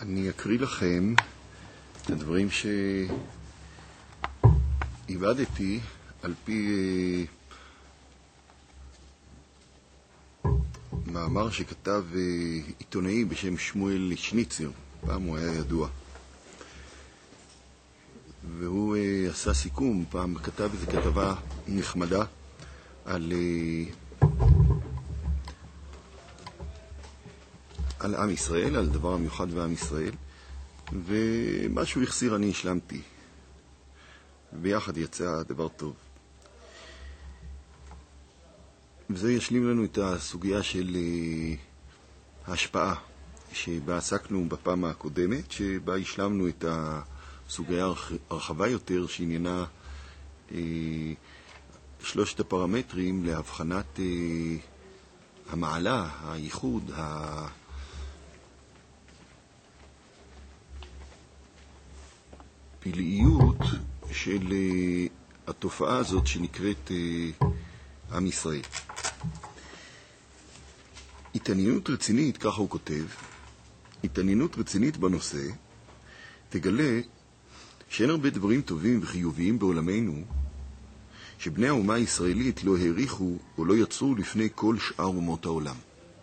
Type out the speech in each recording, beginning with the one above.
אני אקריא לכם את הדברים שהיבדתי על פי מאמר שכתב עיתונאי בשם שמואל שניצר. פעם הוא היה ידוע, והוא עשה סיכום. פעם כתב איזו כתבה נחמדה על עם ישראל, על דבר המיוחד ועם ישראל, ומה שהוא החסיר אני השלמתי. ביחד יצא דבר טוב. וזה ישלים לנו את הסוגיה של ההשפעה שבה עסקנו בפעם הקודמת, שבה השלמנו את הסוגיה הרחבה יותר שעניינה שלושת הפרמטרים להבחנת המעלה, הייחוד, הפלאיות של התופעה הזאת שנקראת עם ישראל. התעניינות רצינית, ככה הוא כותב, התעניינות רצינית בנושא תגלה שאין הרבה דברים טובים וחיוביים בעולמנו שבני האומה הישראלית לא העריכו או לא יצרו לפני כל שאר אומות העולם.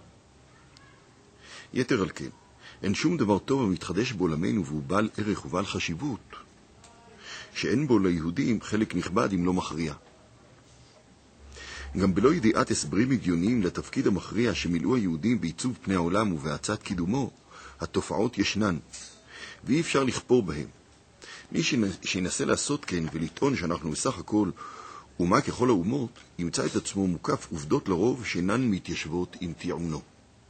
יתר על כן, אין שום דבר טוב המתחדש בעולמנו והוא בעל ערך ובעל חשיבות שאין בו ליהודים חלק נכבד אם לא מכריע. גם בלא ידיעת הסברים הגיוניים לתפקיד המכריע שמילאו היהודים בעיצוב פני העולם ובהצעת קידומו, התופעות ישנן, ואי אפשר לכפור בהם. מי שינסה לעשות כן ולטעון שאנחנו בסך הכל אומה ככל האומות, ימצא את עצמו מוקף עובדות לרוב שאינן מתיישבות עם טיעונו.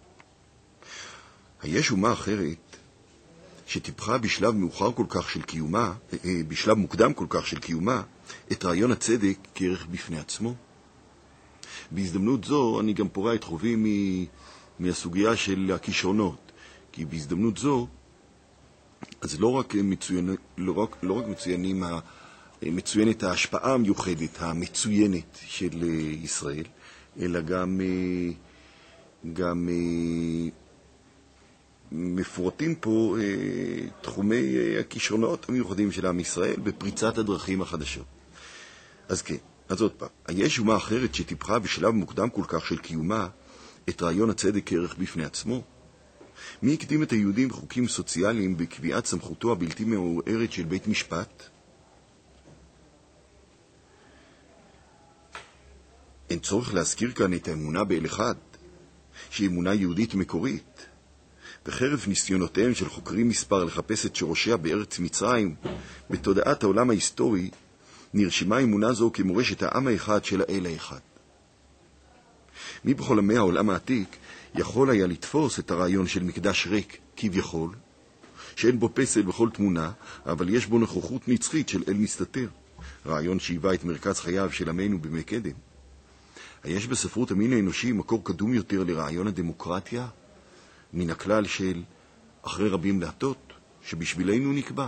היש אומה אחרת שטיפחה בשלב מוקדם כל כך של קיומה, את רעיון הצדק כערך בפני עצמו? בהזדמנות זו אני גם פורע את חובי מהסוגיה של הכישרונות, כי בהזדמנות זו אז לא רק מצוינת ההשפעה המיוחדת המצוינת של ישראל, אלא גם מפורטים פה תחומי הכישרונות המיוחדים של עם ישראל בפריצת הדרכים החדשות. אז כן, אז עוד פעם, יש אומה אחרת שטיפחה בשלב מוקדם כל כך של קיומה את רעיון הצדק כערך בפני עצמו? מי הקדים את היהודים בחוקים סוציאליים בקביעת סמכותו הבלתי מעורערת של בית משפט? אין צורך להזכיר כאן את האמונה באל אחד, שהיא אמונה יהודית מקורית. בחרף ניסיונותיהם של חוקרים מספר לחפש את שורשיה בארץ מצרים, בתודעת העולם ההיסטורי, נרשמה אמונה זו כמורשת העם האחד של האל האחד. מי בכל עמי העולם העתיק יכול היה לתפוס את הרעיון של מקדש ריק, כביכול, שאין בו פסל בכל תמונה, אבל יש בו נוכחות נצחית של אל מסתתר, רעיון שהיווה את מרכז חייו של עמנו בימי קדם. היש בספרות המין האנושי מקור קדום יותר לרעיון הדמוקרטיה, מן הכלל של אחרי רבים להטות, שבשבילנו נקבע.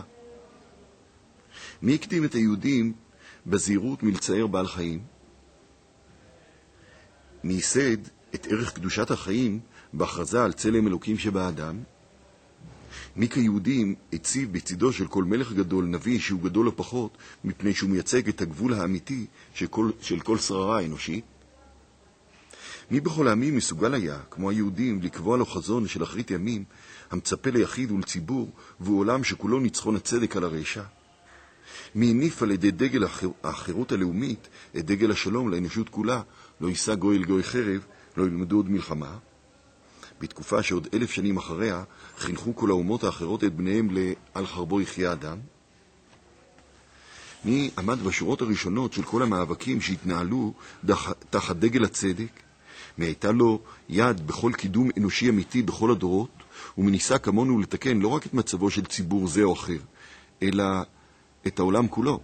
מי הקדים את היהודים בזהירות מלצייר בעל חיים? מי ייסד את ערך קדושת החיים בהכרזה על צלם אלוקים שבאדם? מי כיהודים הציב בצדו של כל מלך גדול נביא שהוא גדול או פחות, מפני שהוא מייצג את הגבול האמיתי של כל שררה האנושית? מי בכל העמים מסוגל היה, כמו היהודים, לקבוע לו חזון של אחרית ימים, המצפה ליחיד ולציבור, והוא עולם שכולו ניצחון הצדק על הרשע? מי הניף על ידי דגל החירות הלאומית את דגל השלום לאנושות כולה, לא יישא גוי אל גוי חרב, לא ילמדו עוד מלחמה? בתקופה שעוד 1000 שנים אחריה חינכו כל האומות האחרות את בניהם על חרבו יחיה אדם? מי עמד בשורות הראשונות של כל המאבקים שהתנהלו תחת דגל הצדק? מי הייתה לו יד בכל קידום אנושי אמיתי בכל הדורות, ומניסה כמונו לתקן לא רק את מצבו של ציבור זה או אחר, אלא את העולם כולו?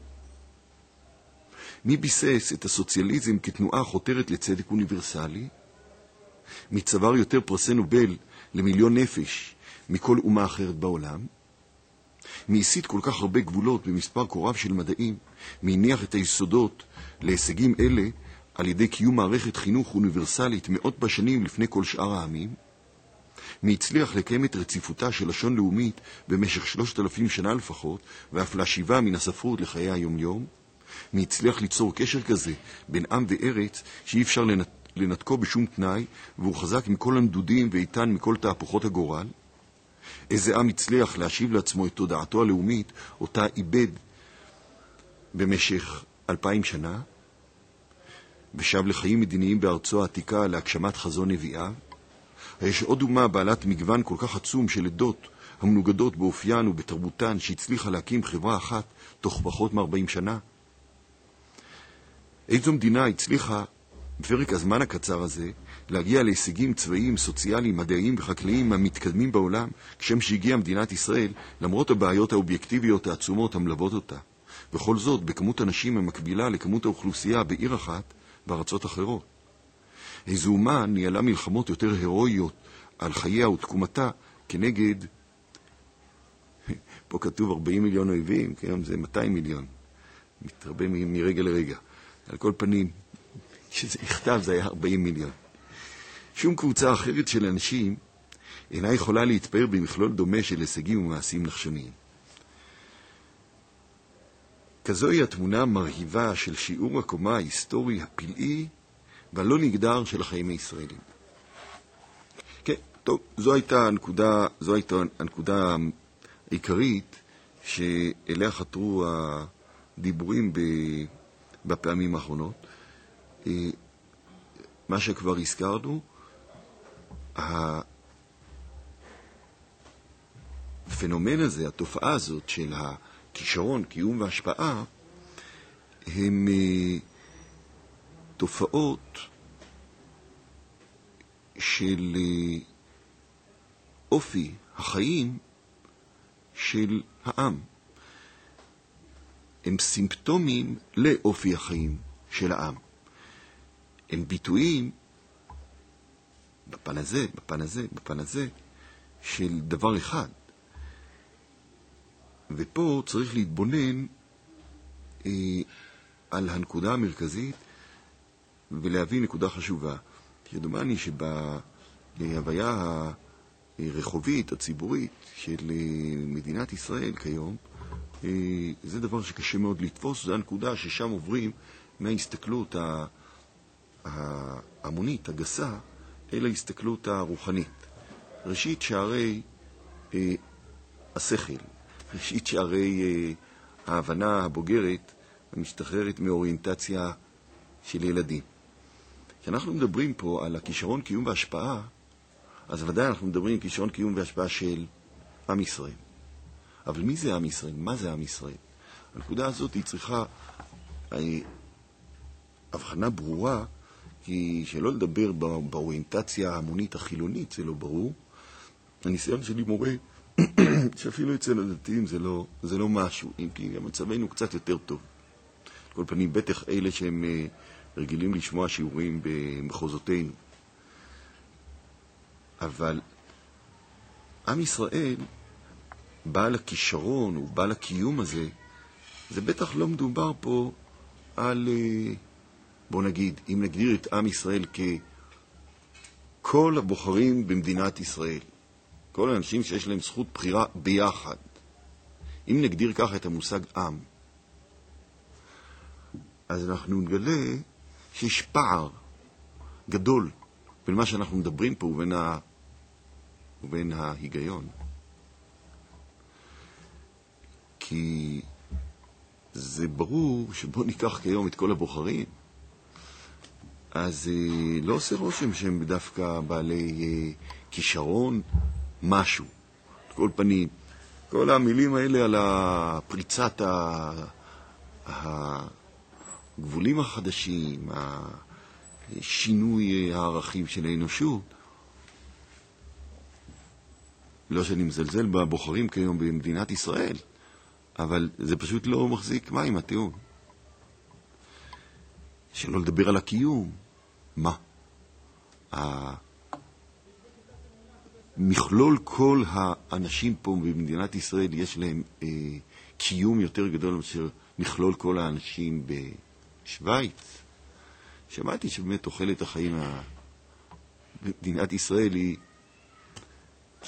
מי ביסס את הסוציאליזם כתנועה חותרת לצדק אוניברסלי? מי צבר יותר פרסי נובל למיליון נפש מכל אומה אחרת בעולם? מי הסיט כל כך הרבה גבולות במספר כה רב של מדעים? מי הניח את היסודות להישגים אלה על ידי קיום מערכת חינוך אוניברסלית מאות בשנים לפני כל שאר העמים? מי הצליח לקיים את רציפותה של לשון לאומית במשך 3,000 שנה לפחות, ואף להשיבה מן הספרות לחיי היום-יום? מי הצליח ליצור קשר כזה בין עם וארץ שאי אפשר לנתקו בשום תנאי, והוא חזק מכל הנדודים ואיתן מכל תהפוכות הגורל? איזה עם הצליח להשיב לעצמו את תודעתו הלאומית, אותה איבד במשך 2,000 שנה, ושב לחיים מדיניים בארצו העתיקה להגשמת חזון נביאיו? יש עוד אומה בעלת מגוון כל כך עצום של עדות המנוגדות באופיין ובתרבותן שהצליחה להקים חברה אחת תוך פחות מ-40 שנה? איזו מדינה הצליחה בפרק הזמן הקצר הזה להגיע להישגים צבאיים, סוציאליים, מדעיים וחקלאיים המתקדמים בעולם, כשם שהגיעה מדינת ישראל, למרות הבעיות האובייקטיביות העצומות המלוות אותה. בכל זאת, בכמות אנשים המקבילה לכמות האוכלוסייה בעיר אחת בארצות אחרות. איזו אומה ניהלה מלחמות יותר הירואיות על חייה ותקומתה כנגד, פה כתוב 40 מיליון אויבים, כיום זה 200 מיליון, מתרבה מרגע לרגע. על כל פנים, כשזה נכתב זה היה 40 מיליון. שום קבוצה אחרת של אנשים אינה יכולה להתפאר במכלול דומה של הישגים ומעשים נחשוניים. כזוהי התמונה המרהיבה של שיעור הקומה ההיסטורי הפלאי והלא נגדר של החיים הישראלים. כן, טוב, זו הייתה הנקודה העיקרית שאליה חתרו הדיבורים בפעמים האחרונות. מה שכבר הזכרנו, הפנומן הזה, התופעה הזאת של הכישרון, קיום והשפעה, הם תופעות של אופי החיים של העם. הם סימפטומים לאופי החיים של העם. הם ביטויים בפן הזה של דבר אחד. ופה צריך להתבונן על הנקודה המרכזית ולהביא נקודה חשובה. שדומני שבהוויה הרחובית, הציבורית של מדינת ישראל כיום, זה דבר שקשה מאוד לתפוס. זה הנקודה ששם עוברים מההסתכלות ההמונית, הגסה, אל ההסתכלות הרוחנית. ראשית שערי השכל, ראשית שערי ההבנה הבוגרת המשתחררת מאוריינטציה של ילדים. כשאנחנו מדברים פה על הכישרון קיום והשפעה, אז ודאי אנחנו מדברים על כישרון קיום והשפעה של עם ישראל. אבל מי זה עם ישראל? מה זה עם ישראל? הנקודה הזאת היא צריכה הבחנה ברורה, כי שלא לדבר באוריינטציה ההמונית החילונית, זה לא ברור. הניסיון שלי מורה שאפילו אצל הדתיים זה לא משהו, אם כי מצבנו קצת יותר טוב. כל פנים, בטח אלה שהם רגילים לשמוע שיעורים במחוזותינו. אבל עם ישראל, בעל הכישרון או בעל הקיום הזה, זה בטח לא מדובר פה על, בוא נגיד, אם נגדיר את עם ישראל ככל הבוחרים במדינת ישראל, כל האנשים שיש להם זכות בחירה ביחד. אם נגדיר ככה את המושג עם, אז אנחנו נגלה שיש פער גדול בין מה שאנחנו מדברים פה ובין ההיגיון. כי זה ברור שבוא ניקח כיום את כל הבוחרים, אז לא עושה רושם שהם דווקא בעלי כישרון משהו. כל פנים, כל המילים האלה על הפריצת הגבולים החדשים, שינוי הערכים של האנושות, לא שאני מזלזל בבוחרים כיום במדינת ישראל, אבל זה פשוט לא מחזיק מים הטיעון. שלא לדבר על הקיום. מה? מכלול כל האנשים פה במדינת ישראל יש להם קיום יותר גדול מאשר מכלול כל האנשים בשוויץ. שמעתי שבאמת תוחלת החיים במדינת ישראל היא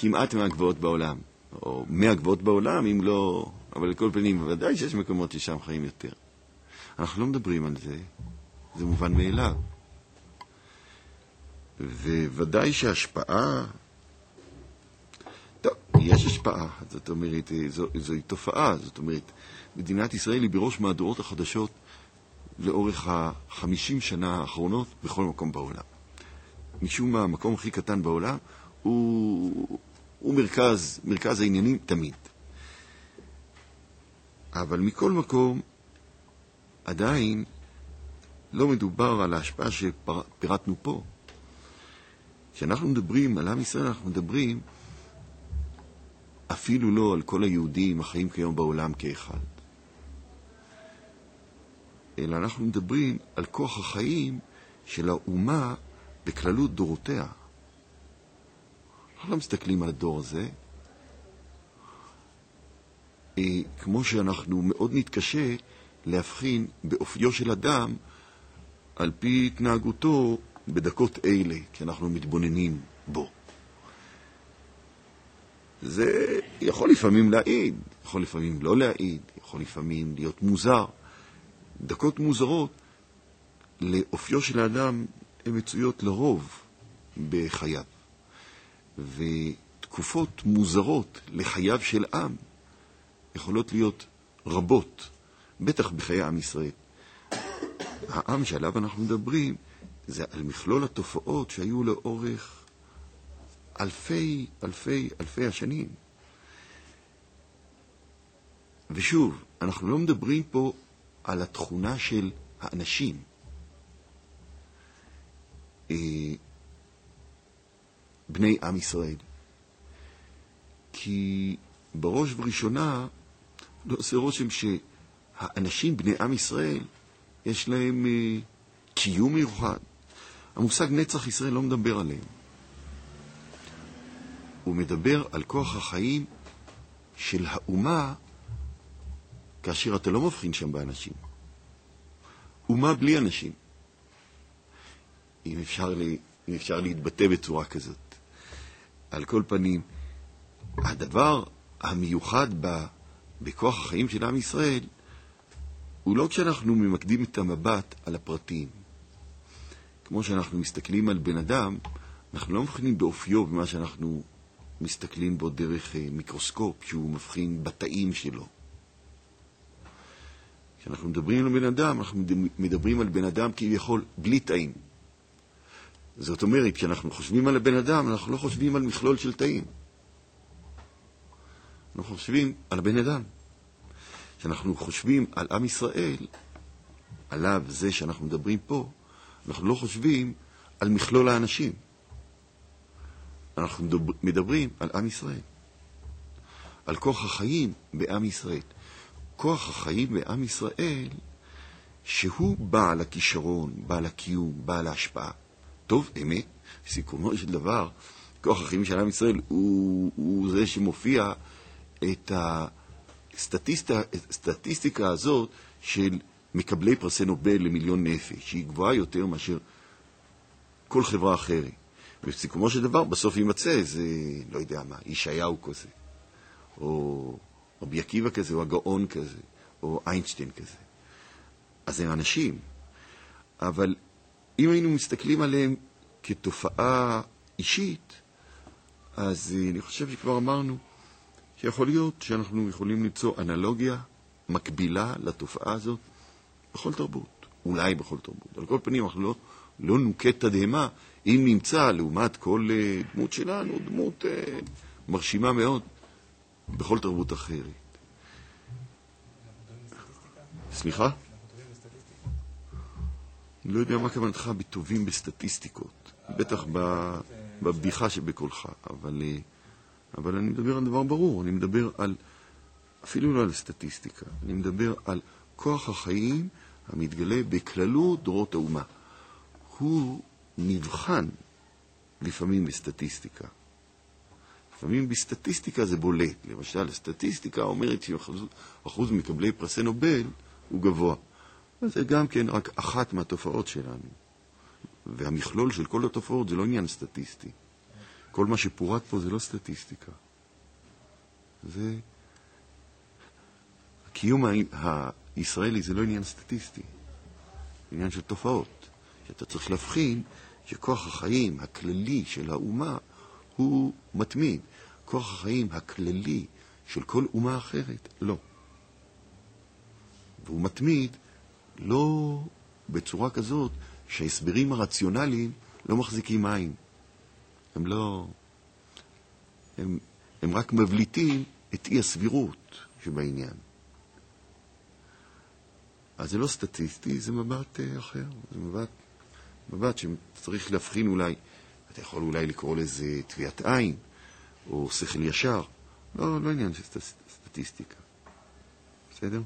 כמעט מהגבוהות בעולם, או מהגבוהות בעולם, אם לא, אבל לכל פנים, ודאי שיש מקומות ששם חיים יותר. אנחנו לא מדברים על זה, זה מובן מאליו. וודאי שההשפעה, טוב, יש השפעה, זאת אומרת, זוהי תופעה, זאת אומרת, מדינת ישראל היא בראש מהדורות החדשות לאורך ה-50 שנה האחרונות בכל מקום בעולם. משום מה, המקום הכי קטן בעולם הוא מרכז העניינים תמיד. אבל מכל מקום, עדיין לא מדובר על ההשפעה שפירטנו פה. כשאנחנו מדברים על עם ישראל, אנחנו מדברים אפילו לא על כל היהודים החיים כיום בעולם כאחד. אלא אנחנו מדברים על כוח החיים של האומה בכללות דורותיה. אנחנו לא מסתכלים על הדור הזה. כמו שאנחנו מאוד נתקשה להבחין באופיו של אדם על פי התנהגותו בדקות אלה, כי אנחנו מתבוננים בו. זה יכול לפעמים להעיד, יכול לפעמים לא להעיד, יכול לפעמים להיות מוזר. דקות מוזרות לאופיו של האדם הן מצויות לרוב בחייו. ותקופות מוזרות לחייו של עם יכולות להיות רבות, בטח בחיי עם ישראל. העם שעליו אנחנו מדברים זה על מכלול התופעות שהיו לאורך אלפי השנים. ושוב, אנחנו לא מדברים פה על התכונה של האנשים. בני עם ישראל. כי בראש ובראשונה לא עושה רושם שהאנשים בני עם ישראל יש להם קיום מיוחד. המושג נצח ישראל לא מדבר עליהם. הוא מדבר על כוח החיים של האומה כאשר אתה לא מבחין שם באנשים. אומה בלי אנשים. אם אפשר להתבטא בצורה כזאת. על כל פנים, הדבר המיוחד בכוח החיים של עם ישראל הוא לא כשאנחנו ממקדים את המבט על הפרטים. כמו שאנחנו מסתכלים על בן אדם, אנחנו לא מבחינים באופיו במה שאנחנו מסתכלים בו דרך מיקרוסקופ, שהוא מבחין בתאים שלו. כשאנחנו מדברים על בן אדם, אנחנו מדברים על בן אדם כביכול בלי תאים. זאת אומרת, כשאנחנו חושבים על הבן אדם, אנחנו לא חושבים על מכלול של תאים. אנחנו חושבים על הבן אדם. כשאנחנו חושבים על עם ישראל, עליו זה שאנחנו מדברים פה, אנחנו לא חושבים על מכלול האנשים. אנחנו מדברים על עם ישראל. על כוח החיים בעם ישראל. כוח החיים בעם ישראל שהוא בעל הכישרון, בעל הקיום, בעל ההשפעה. טוב, אמת, סיכומו של דבר, כוח החיים של עם ישראל הוא זה שמופיע את הסטטיסטיקה הזאת של מקבלי פרסי נובל למיליון נפש, שהיא גבוהה יותר מאשר כל חברה אחרת. ובסיכומו של דבר, בסוף יימצא איזה, לא יודע מה, ישעיהו כזה, או רבי עקיבא כזה, או הגאון כזה, או איינשטיין כזה. אז הם אנשים. אבל אם היינו מסתכלים עליהם כתופעה אישית, אז אני חושב שכבר אמרנו שיכול להיות שאנחנו יכולים ליצור אנלוגיה מקבילה לתופעה הזאת בכל תרבות, אולי בכל תרבות. על כל פנים, אנחנו לא נוקט תדהמה אם נמצא לעומת כל דמות שלנו, דמות מרשימה מאוד בכל תרבות אחרת. סליחה? אני לא יודע מה כוונתך בטובים בסטטיסטיקות, בטח בבדיחה שבקולך, אבל אני מדבר על דבר ברור, אני מדבר על, אפילו לא על סטטיסטיקה, אני מדבר על כוח החיים המתגלה בכללות דורות האומה. הוא נבחן לפעמים בסטטיסטיקה. לפעמים בסטטיסטיקה זה בולט. למשל, הסטטיסטיקה אומרת שאחוז מקבלי פרסי נובל הוא גבוה. זה גם כן רק אחת מהתופעות שלנו. והמכלול של כל התופעות זה לא עניין סטטיסטי. כל מה שפורט פה זה לא סטטיסטיקה. זה... הקיום הישראלי זה לא עניין סטטיסטי, זה עניין של תופעות. שאתה צריך להבחין שכוח החיים הכללי של האומה הוא מתמיד. כוח החיים הכללי של כל אומה אחרת, לא. והוא מתמיד לא בצורה כזאת שההסברים הרציונליים לא מחזיקים מים. הם לא... הם רק מבליטים את אי הסבירות שבעניין. אז זה לא סטטיסטי, זה מבט אחר. זה מבט שצריך להבחין אולי, אתה יכול אולי לקרוא לזה טביעת עין, או שכל ישר. לא עניין של סטטיסטיקה. בסדר?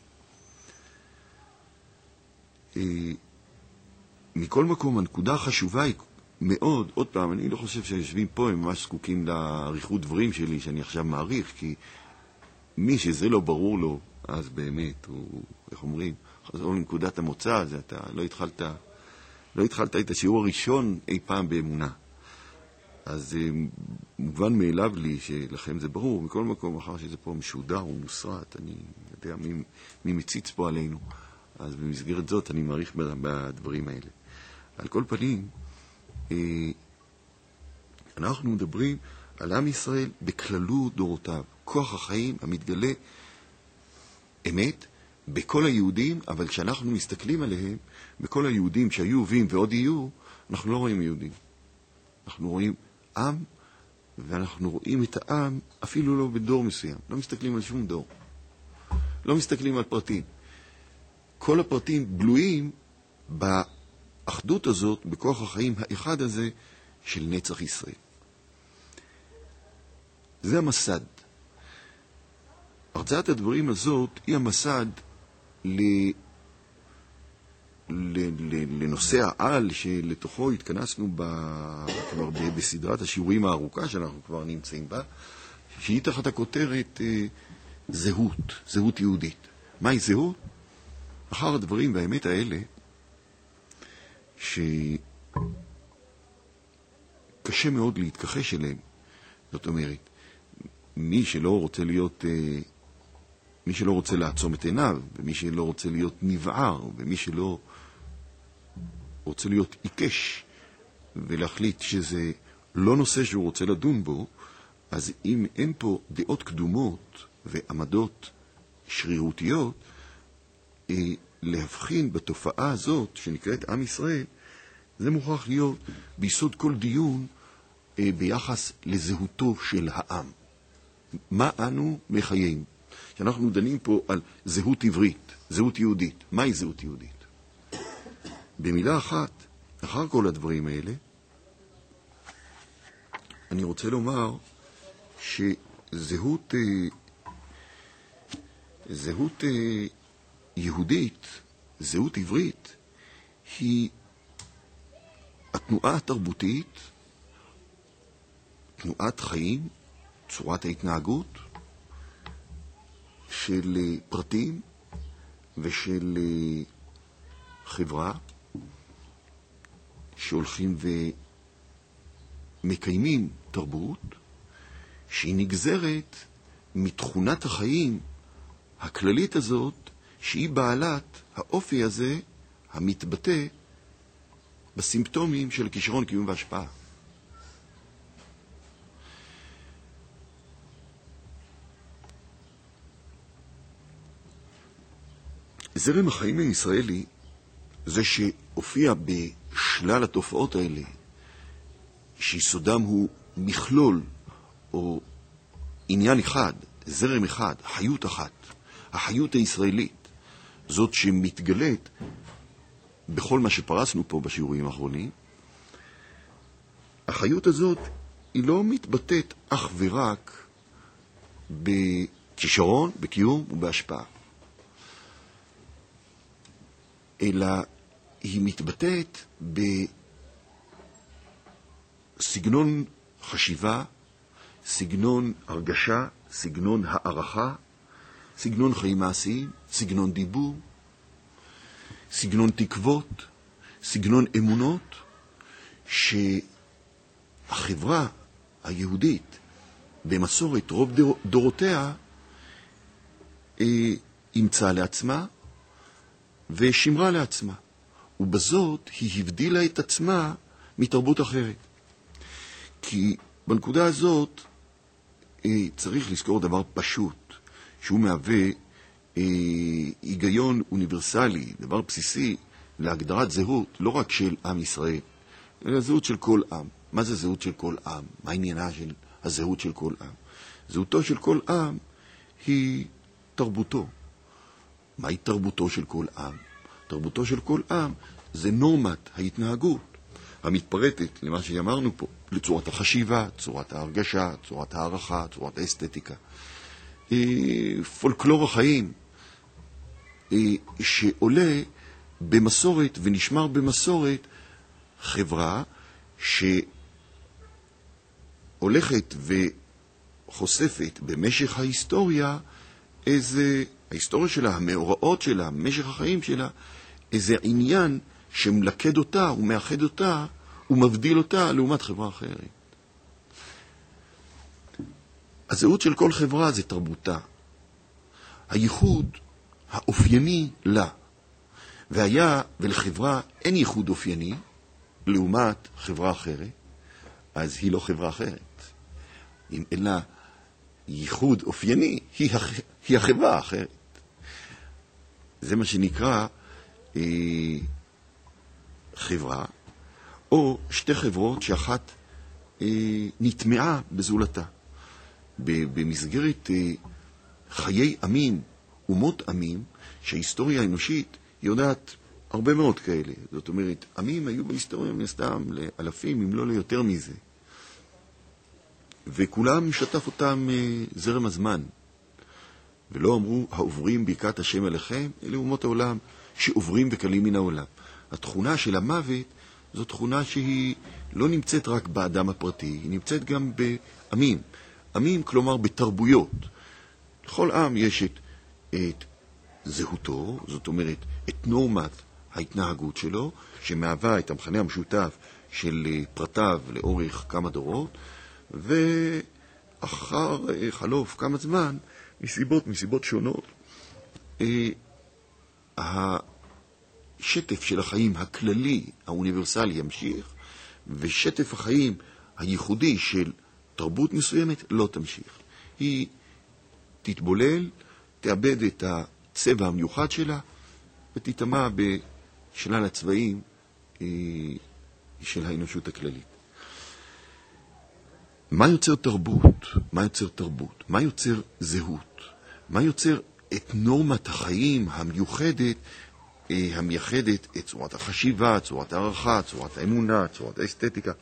מכל מקום, הנקודה החשובה היא מאוד, עוד פעם, אני לא חושב שיושבים פה, הם ממש זקוקים לעריכות דברים שלי, שאני עכשיו מעריך, כי מי שזה לא ברור לו, אז באמת, הוא, איך אומרים, חזור לנקודת המוצא, אז אתה לא התחלת את השיעור הראשון אי פעם באמונה. אז מובן מאליו לי שלכם זה ברור, מכל מקום, אחר שזה פה משודר ומוסרט, אני יודע מי מציץ פה עלינו, אז במסגרת זאת אני מעריך בדברים האלה. על כל פנים, אנחנו מדברים על עם ישראל בכללות דורותיו, כוח החיים המתגלה אמת בכל היהודים, אבל כשאנחנו מסתכלים עליהם, בכל היהודים שהיו וים ועוד יהיו, אנחנו לא רואים יהודים. אנחנו רואים עם, ואנחנו רואים את העם אפילו לא בדור מסוים. לא מסתכלים על שום דור. לא מסתכלים על פרטים. כל הפרטים גלויים באחדות הזאת, בכוח החיים האחד הזה של נצח ישראל. זה המסד. הרצאת הדברים הזאת היא המסד לנושא העל שלתוכו התכנסנו כבר בסדרת השיעורים הארוכה שאנחנו כבר נמצאים בה, שהיא תחת הכותרת זהות יהודית. מהי זהות? אחר הדברים והאמת האלה שקשה מאוד להתכחש אליהם. זאת אומרת, מי שלא רוצה לעצום את עיניו, ומי שלא רוצה להיות נבער, ומי שלא רוצה להיות עיקש ולהחליט שזה לא נושא שהוא רוצה לדון בו, אז אם אין פה דעות קדומות ועמדות שרירותיות, להבחין בתופעה הזאת שנקראת עם ישראל, זה מוכרח להיות ביסוד כל דיון ביחס לזהותו של העם. מה אנו מחיים? שאנחנו דנים פה על זהות עברית, זהות יהודית. מהי זהות יהודית? במילה אחת, אחר כל הדברים האלה, אני רוצה לומר שזהות יהודית, זהות עברית, היא התנועה התרבותית, תנועת חיים, צורת ההתנהגות של פרטים ושל חברה שהולכים ומקיימים תרבות שהיא נגזרת מתכונת החיים הכללית הזאת שהיא בעלת האופי הזה המתבטא בסימפטומים של כישרון קיום והשפעה. זרם החיים הישראלי זה שהופיע בשלל התופעות האלה, שיסודם הוא מכלול או עניין אחד, זרם אחד, חיות אחת, החיות הישראלית, זאת שמתגלית בכל מה שפרסנו פה בשיעורים האחרונים. החיות הזאת היא לא מתבטאת אך ורק בכישרון, בקיום ובהשפעה, אלא היא מתבטאת בסגנון חשיבה, סגנון הרגשה, סגנון הערכה, סגנון חיים מעשיים, סגנון דיבור, סגנון תקוות, סגנון אמונות, שהחברה היהודית במסורת רוב דורותיה אימצה לעצמה ושמרה לעצמה, ובזאת היא הבדילה את עצמה מתרבות אחרת. כי בנקודה הזאת צריך לזכור דבר פשוט, שהוא מהווה היגיון אוניברסלי, דבר בסיסי להגדרת זהות לא רק של עם ישראל, אלא זהות של כל עם. מה זה זהות של כל עם? מה עניינה של הזהות של כל עם? זהותו של כל עם היא תרבותו. מהי תרבותו של כל עם? תרבותו של כל עם זה נורמת ההתנהגות המתפרטת למה שאמרנו פה, לצורת החשיבה, צורת ההרגשה, צורת הערכה, צורת האסתטיקה. פולקלור החיים שעולה במסורת ונשמר במסורת חברה שהולכת וחושפת במשך ההיסטוריה ההיסטוריה שלה, המאורעות שלה, משך החיים שלה, איזה עניין שמלכד אותה ומאחד אותה ומבדיל אותה לעומת חברה אחרת. הזהות של כל חברה זה תרבותה. הייחוד האופייני לה. והיה ולחברה אין ייחוד אופייני לעומת חברה אחרת, אז היא לא חברה אחרת. אם אין לה ייחוד אופייני, היא החברה האחרת. זה מה שנקרא חברה, או שתי חברות שאחת נטמעה בזולתה. במסגרת חיי עמים, אומות עמים, שההיסטוריה האנושית יודעת הרבה מאוד כאלה. זאת אומרת, עמים היו בהיסטוריה מסתם לאלפים, אם לא ליותר מזה. וכולם שטף אותם זרם הזמן. ולא אמרו, העוברים ברכת השם עליכם, אלה אומות העולם שעוברים וקלים מן העולם. התכונה של המוות זו תכונה שהיא לא נמצאת רק באדם הפרטי, היא נמצאת גם בעמים. עמים, כלומר בתרבויות. לכל עם יש את זהותו, זאת אומרת, את נורמת ההתנהגות שלו, שמהווה את המכנה המשותף של פרטיו לאורך כמה דורות, ואחר חלוף כמה זמן, מסיבות שונות, השטף של החיים הכללי, האוניברסלי, ימשיך, ושטף החיים הייחודי של תרבות מסוימת לא תמשיך. היא תתבולל, תאבד את הצבע המיוחד שלה, ותתאמה בשלל הצבעים של האנושות הכללית. מה יוצר תרבות? מה יוצר תרבות? מה יוצר זהות? מה יוצר את נורמת החיים המיוחדת, המייחדת את צורת החשיבה, צורת הערכה, צורת האמונה, צורת האסתטיקה?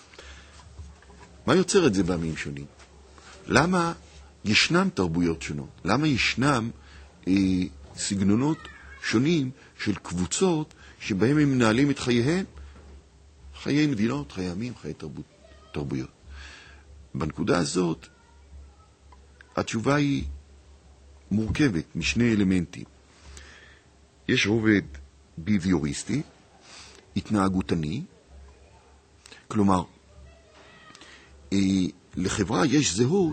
מה יוצר את זה בעמים שונים? למה ישנם תרבויות שונות? למה ישנם סגנונות שונים של קבוצות שבהם הם מנהלים את חייהם? חיי מדינות, חיי עמים, חיי תרבויות. בנקודה הזאת, התשובה היא מורכבת משני אלמנטים. יש רובד ביביוריסטי, התנהגותני, כלומר, לחברה יש זהות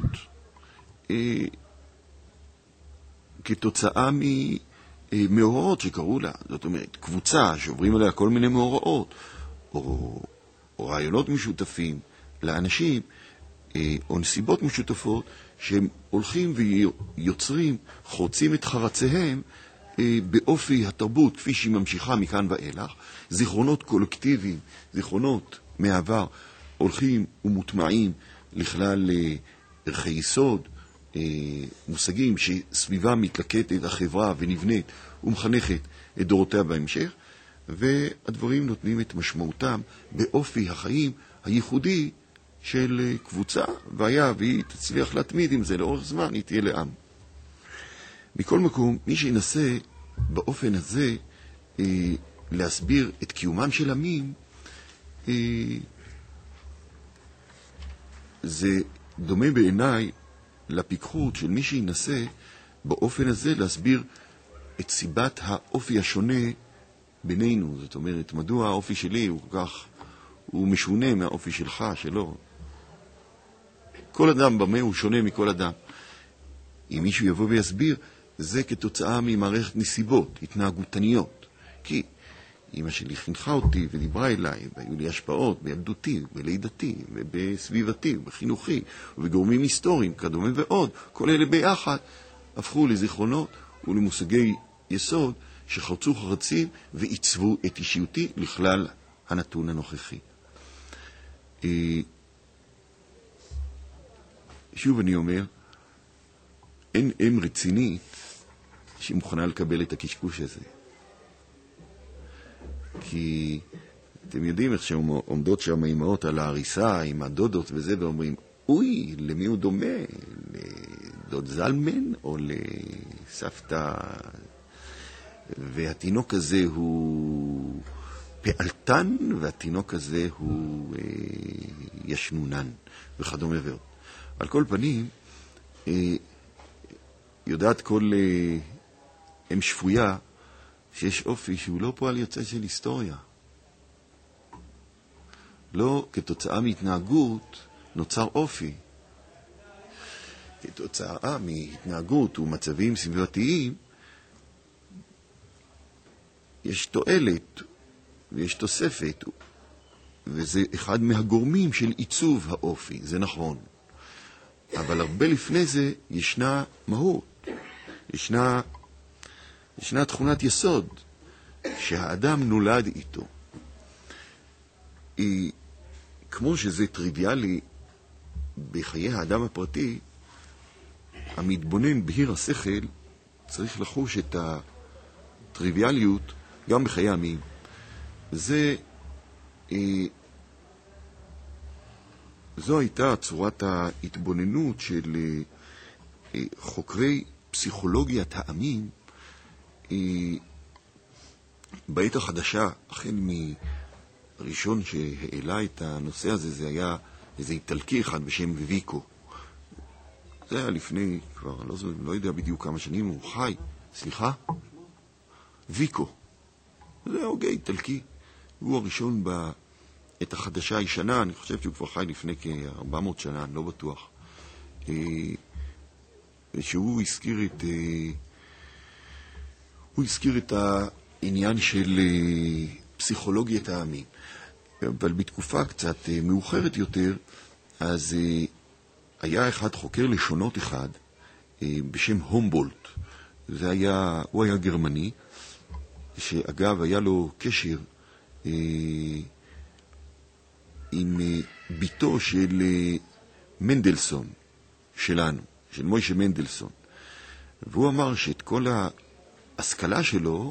כתוצאה ממאורעות שקראו לה. זאת אומרת, קבוצה שעוברים עליה כל מיני מאורעות, או רעיונות משותפים לאנשים, או נסיבות משותפות, שהם הולכים ויוצרים, חורצים את חרציהם באופי התרבות, כפי שהיא ממשיכה מכאן ואילך. זיכרונות קולקטיביים, זיכרונות מהעבר, הולכים ומוטמעים לכלל ערכי יסוד, מושגים שסביבם מתלקטת החברה ונבנית ומחנכת את דורותיה בהמשך, והדברים נותנים את משמעותם באופי החיים הייחודי של קבוצה, והיה והיא תצליח להתמיד עם זה לאורך זמן, היא תהיה לעם. מכל מקום, מי שינסה באופן הזה להסביר את קיומם של עמים, זה דומה בעיניי לפיקחות של מי שינסה באופן הזה להסביר את סיבת האופי השונה בינינו. זאת אומרת, מדוע האופי שלי הוא משונה מהאופי שלך, שלו. כל אדם במה הוא שונה מכל אדם. אם מישהו יבוא ויסביר, זה כתוצאה ממערכת נסיבות, התנהגותניות. כי אמא שלי חינכה אותי ודיברה אליי, והיו לי השפעות בילדותי, בלידתי, ובסביבתי, בחינוכי, ובגורמים היסטוריים, כדומה ועוד. כל אלה ביחד הפכו לזיכרונות ולמושגי יסוד שחרצו חרצים ועיצבו את אישיותי לכלל הנתון הנוכחי. שוב אני אומר, אין אם רצינית שהיא מוכנה לקבל את הקשקוש הזה. כי אתם יודעים איך שעומדות שם האמהות על ההריסה עם הדודות וזה, ואומרים, אוי, למי הוא דומה? לדוד זלמן או לסבתא? והתינוק הזה הוא פעלתן, והתינוק הזה הוא ישנונן, וכדומה ועוד. על כל פנים, יודעת כל אם שפויה שיש אופי שהוא לא פועל יוצא של היסטוריה. לא כתוצאה מהתנהגות נוצר אופי. כתוצאה מהתנהגות ומצבים סביבתיים יש תועלת ויש תוספת, וזה אחד מהגורמים של עיצוב האופי, זה נכון. אבל הרבה לפני זה ישנה מהות, ישנה תכונת יסוד שהאדם נולד איתו. כמו שזה טריוויאלי בחיי האדם הפרטי, המתבונן בהיר השכל צריך לחוש את הטריוויאליות גם בחיי העמים. זו הייתה צורת ההתבוננות של חוקרי פסיכולוגיית העמים בעת החדשה. החל מראשון שהעלה את הנושא הזה, זה היה איזה איטלקי אחד בשם ויקו. זה היה לפני כבר, לא יודע בדיוק כמה שנים הוא חי. סליחה? ויקו. זה הוגה איטלקי. הוא הראשון בעת החדשה הישנה, אני חושב שהוא כבר חי לפני כ-400 שנה, אני לא בטוח. שהוא הזכיר את העניין של פסיכולוגיית העמים. אבל בתקופה קצת מאוחרת יותר, אז היה אחד חוקר לשונות אחד בשם הומבולט. הוא היה גרמני, שאגב היה לו קשר עם ביתו של מנדלסון שלנו, של מוישה מנדלסון. והוא אמר שאת כל ההשכלה שלו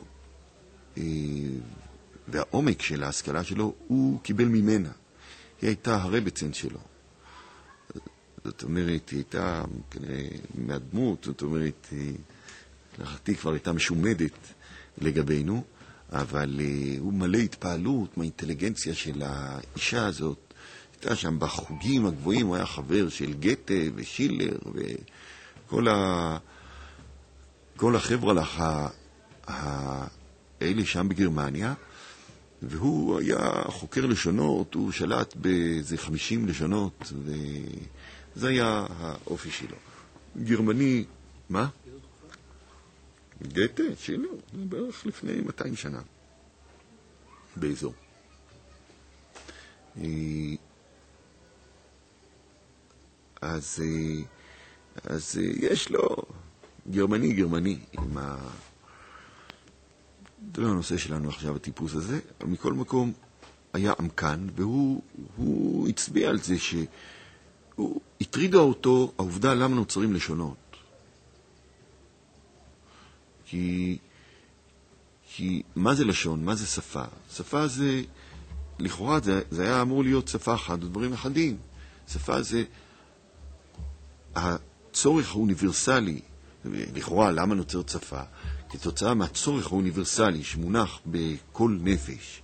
והעומק של ההשכלה שלו הוא קיבל ממנה. היא הייתה הרבצן שלו. זאת אומרת, היא הייתה כנראה מהדמות, זאת אומרת, להחלטי כבר הייתה משומדת לגבינו, אבל הוא מלא התפעלות מהאינטליגנציה של האישה הזאת. הייתה שם בחוגים הגבוהים, הוא היה חבר של גתה ושילר וכל החבר'ה האלה שם בגרמניה, והוא היה חוקר לשונות, הוא שלט באיזה 50 לשונות, וזה היה האופי שלו. גרמני, מה? גתה, שילר, בערך לפני 200 שנה, באזור. אז יש לו גרמני, עם זה לא הנושא שלנו עכשיו, הטיפוס הזה. מכל מקום היה עמקן, והוא הצביע על זה שהוא הטרידה אותו העובדה למה נוצרים לשונות. כי מה זה לשון? מה זה שפה? שפה זה, לכאורה זה היה אמור להיות שפה אחת, דברים אחדים. שפה זה הצורך האוניברסלי. לכאורה, למה נוצרת שפה? כתוצאה מהצורך האוניברסלי שמונח בכל נפש,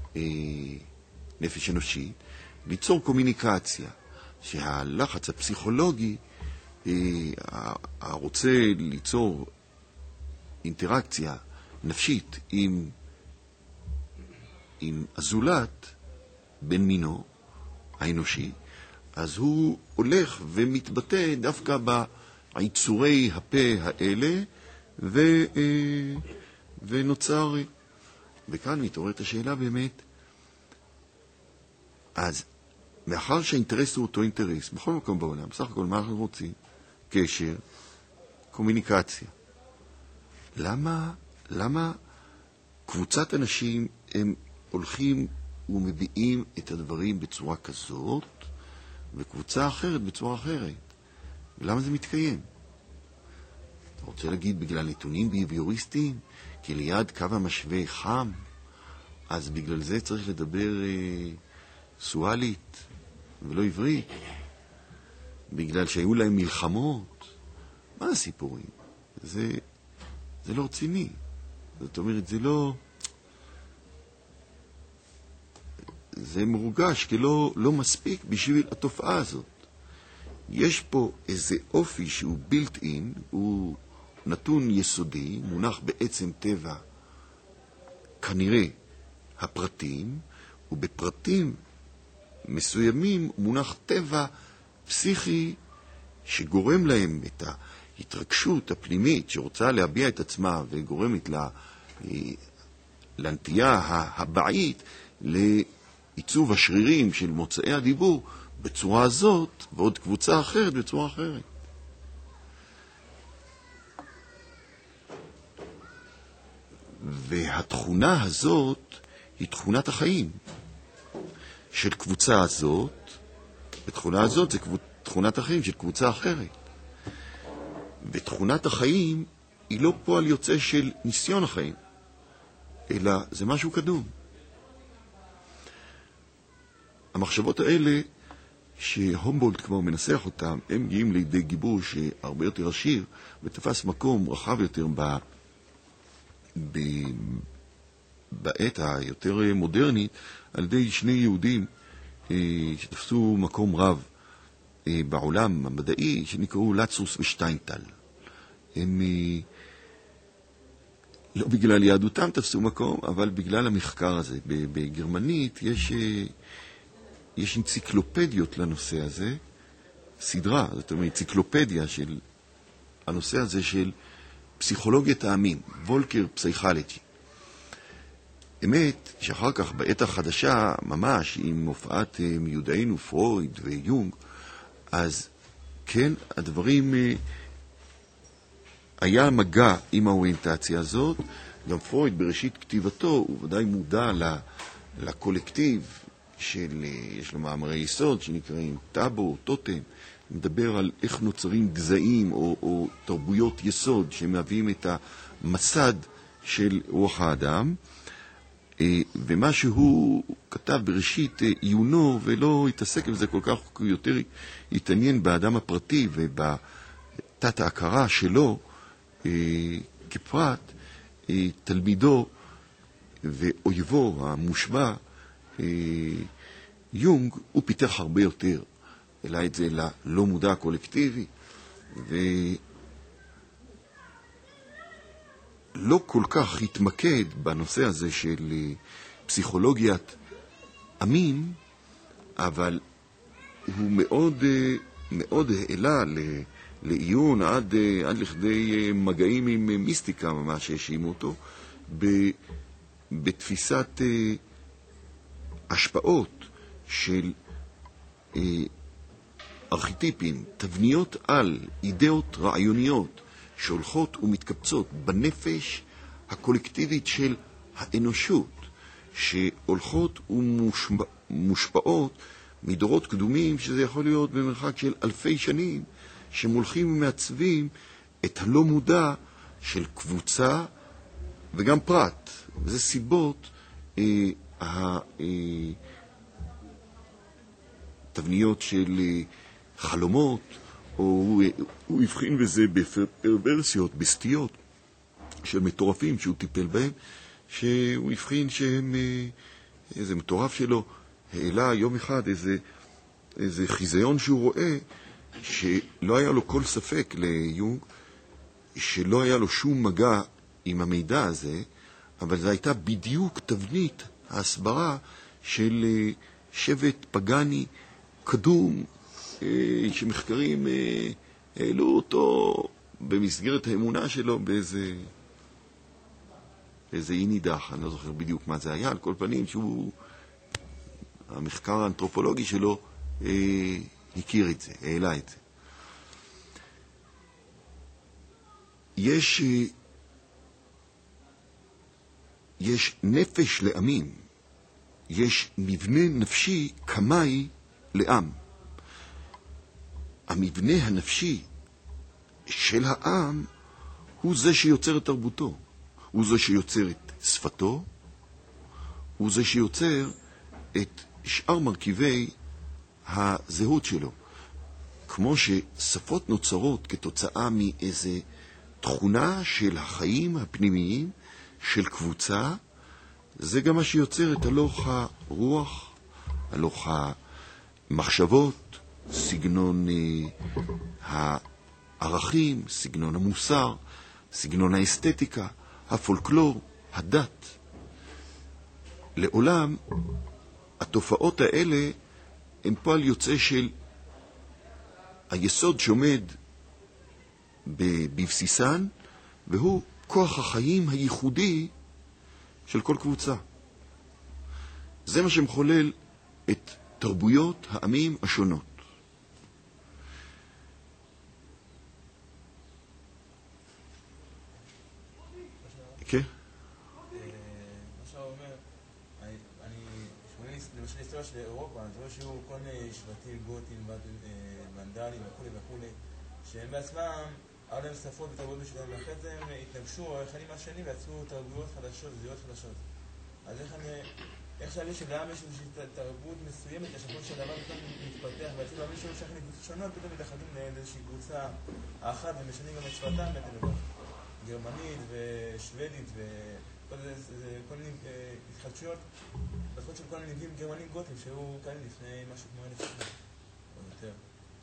נפש אנושית, ליצור קומוניקציה, שהלחץ הפסיכולוגי הרוצה ליצור אינטראקציה נפשית עם הזולת בן מינו האנושי, אז הוא הולך ומתבטא דווקא ביצורי הפה האלה, ונוצר, וכאן מתעוררת השאלה באמת, אז מאחר שהאינטרס הוא אותו אינטרס, בכל מקום בעולם, בסך הכל מה אנחנו רוצים? קשר, קומוניקציה. למה קבוצת אנשים הם הולכים ומביעים את הדברים בצורה כזאת, וקבוצה אחרת בצורה אחרת? ולמה זה מתקיים? אתה רוצה להגיד בגלל נתונים ביוריסטיים? כי ליד קו המשווה חם, אז בגלל זה צריך לדבר סואלית ולא עברית? בגלל שהיו להם מלחמות? מה הסיפורים? זה לא רציני. זאת אומרת, זה מורגש כלא מספיק בשביל התופעה הזאת. יש פה איזה אופי שהוא built in, הוא נתון יסודי, מונח בעצם טבע, כנראה הפרטים, ובפרטים מסוימים מונח טבע פסיכי שגורם להם את ההתרגשות הפנימית שרוצה להביע את עצמה וגורמת לנטייה הבעית לעיצוב השרירים של מוצאי הדיבור בצורה הזאת, ועוד קבוצה אחרת בצורה אחרת. והתכונה הזאת היא תכונת החיים של קבוצה הזאת, ותכונה הזאת זה תכונת החיים של קבוצה אחרת. ותכונת החיים היא לא פועל יוצא של ניסיון החיים, אלא זה משהו קדום. המחשבות האלה שהומבולט כבר מנסח אותם, הם מגיעים לידי גיבוש הרבה יותר עשיר, ותפס מקום רחב יותר בעת היותר מודרנית, על ידי שני יהודים שתפסו מקום רב בעולם המדעי, שנקראו לצוס ושטיינטל. הם לא בגלל יהדותם תפסו מקום, אבל בגלל המחקר הזה. בגרמנית יש אנציקלופדיות לנושא הזה, סדרה, זאת אומרת, אנציקלופדיה של הנושא הזה של פסיכולוגיית העמים, וולקר פסיכולוגי. אמת שאחר כך בעת החדשה, ממש עם הופעת מיודענו פרויד ויונג, אז כן, הדברים היה מגע עם האוריינטציה הזאת. גם פרויד בראשית כתיבתו הוא ודאי מודע לקולקטיב יש לו מאמרי יסוד שנקראים טאבו, טוטם, מדבר על איך נוצרים גזעים או תרבויות יסוד שמביאים את המסד של רוח האדם. ומה שהוא כתב בראשית עיונו ולא התעסק בזה כל כך, הוא יותר התעניין באדם הפרטי ובתת ההכרה שלו כפרט, תלמידו ואויבו המושבע יונג, הוא פיתח הרבה יותר, אלא את זה ללא מודע הקולקטיבי, ולא כל כך התמקד בנושא הזה של פסיכולוגיית עמים, אבל הוא מאוד העלה לעיון עד לכדי מגעים עם מיסטיקה ממש שהאשימו אותו בתפיסת השפעות של ארכיטיפים, תבניות על, אידאות רעיוניות שהולכות ומתקבצות בנפש הקולקטיבית של האנושות, שהולכות ומושפעות מדורות קדומים, שזה יכול להיות במרחק של אלפי שנים, שמולכים ומעצבים את הלא מודע של קבוצה וגם פרט. וזה סיבות התבניות של חלומות, או הוא הבחין בזה בפרוורסיות, בסטיות של מטורפים שהוא טיפל בהם, שהוא הבחין שהם, איזה מטורף שלו העלה יום אחד איזה חיזיון שהוא רואה, שלא היה לו כל ספק ליונג, שלא היה לו שום מגע עם המידע הזה, אבל זו הייתה בדיוק תבנית ההסברה של שבט פגני קדום שמחקרים העלו אותו במסגרת האמונה שלו באיזה אי נידח, אני לא זוכר בדיוק מה זה היה, על כל פנים שהוא, המחקר האנתרופולוגי שלו הכיר את זה, העלה את זה. יש נפש לעמים, יש מבנה נפשי קמאי לעם. המבנה הנפשי של העם הוא זה שיוצר את תרבותו, הוא זה שיוצר את שפתו, הוא זה שיוצר את שאר מרכיבי הזהות שלו. כמו ששפות נוצרות כתוצאה מאיזה תכונה של החיים הפנימיים של קבוצה, זה גם מה שיוצר את הלוך הרוח, הלוך המחשבות, סגנון הערכים, סגנון המוסר, סגנון האסתטיקה, הפולקלור, הדת. לעולם התופעות האלה הן פועל יוצא של היסוד שעומד בבסיסן, והוא כוח החיים הייחודי של כל קבוצה. זה מה שמחולל את תרבויות העמים השונות. כן? מה שאתה אומר, אני שומע למשל היסטוריה של אירופה, אני רואה שהיו כל מיני שבטים, גותים, ונדלים וכו', שהם בעצמם, היו להם שפות ותרבות משלהם, ואחרי זה הם התנגשו אחד עם השני ויצאו תרבויות חדשות, זהויות חדשות. אז איך שעלי שגם יש איזושהי תרבות מסוימת, השפות של דבר פתאום מתפתח, ואצל הרבה שהוא שייכים לקבוצות שונות, פתאום מתאחדים לאיזושהי קבוצה אחת, ומשנים גם את שפתם, גרמנית ושוודית וכל מיני התחדשויות, בסופות של כל מיני נביאים גרמנים גותים שהיו כאלה לפני משהו כמו 1000 שנה או יותר.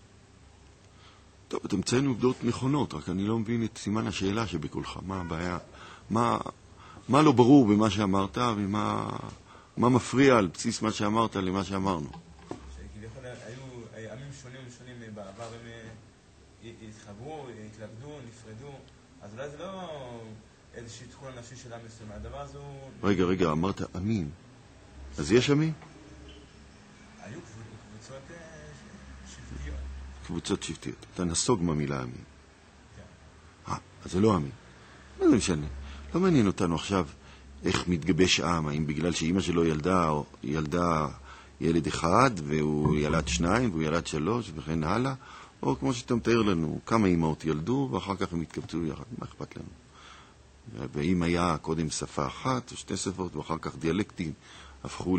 טוב, אתם מציינו עובדות נכונות, רק אני לא מבין את סימן השאלה שבקולך. מה הבעיה? מה לא ברור במה שאמרת ומה מפריע על בסיס מה שאמרת למה שאמרנו? שכביכול היו עמים שונים בעבר, הם התחברו, התלכדו, נפרדו, אז אולי זה לא איזושהי תכונה נפשית של עם מסוים. הדבר הזה הוא... רגע, אמרת עמים. אז יש עמים? היו קבוצות שבטיות. קבוצות שבטיות. אתה נסוג מהמילה עמים. כן. אז זה לא עמים. מה זה משנה? לא מעניין אותנו עכשיו איך מתגבש עם, האם בגלל שאמא שלו ילדה ילד אחד, והוא ילד 2, והוא ילד 3, וכן הלאה, או כמו שאתה מתאר לנו, כמה אמאות ילדו, ואחר כך הם התקבצו יחד, מה אכפת לנו? ואם היה קודם שפה אחת, או 2 שפות, ואחר כך דיאלקטים, הפכו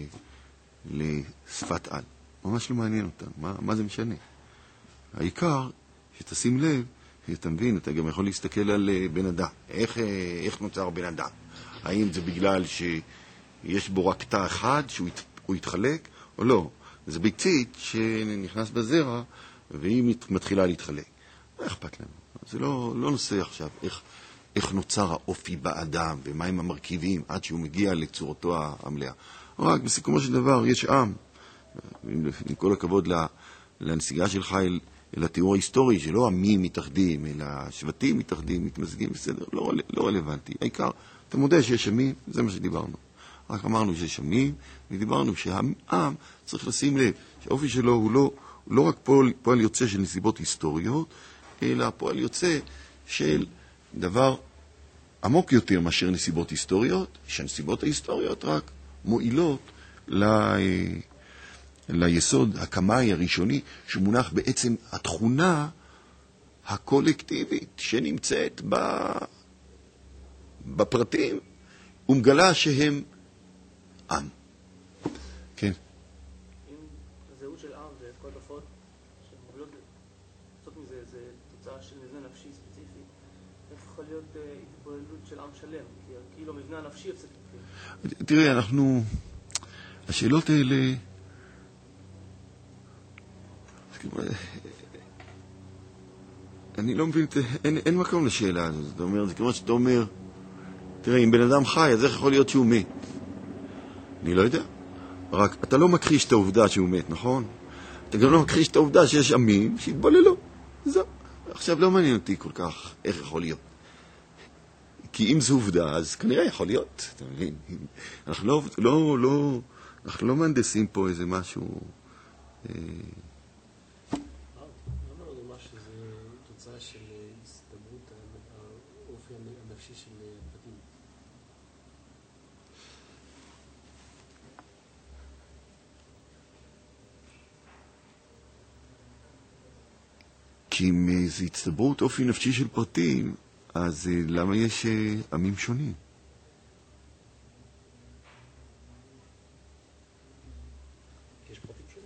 לשפת על. ממש לא מעניין אותנו, מה זה משנה? העיקר, שתשים לב, אתה מבין, אתה גם יכול להסתכל על בן אדם. איך נוצר בן אדם? האם זה בגלל שיש בו רק תא אחד, שהוא יתחלק, או לא? זה ביצית שנכנס בזרע, והיא מתחילה להתחלק. מה אכפת לנו? זה לא נושא עכשיו איך נוצר האופי באדם, ומהם המרכיבים עד שהוא מגיע לצורתו המלאה. רק בסיכומו של דבר יש עם, עם כל הכבוד לנסיגה שלך אל התיאור ההיסטורי, שלא עמים מתאחדים, אלא שבטים מתאחדים, מתמזגים, בסדר, לא רלוונטי. העיקר, אתה מודע שיש עמים, זה מה שדיברנו. רק אמרנו שיש עמים, ודיברנו שהעם צריך לשים לב, שהאופי שלו הוא לא רק פועל יוצא של נסיבות היסטוריות, אלא פועל יוצא של דבר עמוק יותר מאשר נסיבות היסטוריות, שהנסיבות ההיסטוריות רק מועילות ליסוד הקמאי הראשוני, שמונח בעצם התכונה הקולקטיבית שנמצאת בפרטים, ומגלה שהם עם. כן. אם הזהות של עם וכל תופעות שמובילות לעשות מזה איזה תוצאה של מבנה נפשי ספציפי, איך יכול להיות התבוללות של עם שלם? כאילו מבנה הנפשי הפסק לפי. תראה, השאלות האלה, אני לא מבין, אין מקום לשאלה הזאת. זאת אומרת, זה כמו שאתה אומר, תראה, אם בן אדם חי, אז איך יכול להיות שהוא מת? אני לא יודע. רק אתה לא מכחיש את העובדה שהוא מת, נכון? אתה גם לא מכחיש את העובדה שיש עמים שהתבוללו. זהו. עכשיו לא מעניין אותי כל כך איך יכול להיות. כי אם זו עובדה, אז כנראה יכול להיות. אתה מבין? אנחנו לא מהנדסים פה איזה משהו... למה לא נאמר שזה תוצאה של הסתברות האופי הנפשי של פרטים? כי אם זה הצטברות אופי נפשי של פרטים, אז למה יש עמים שונים? יש פרטים שונים.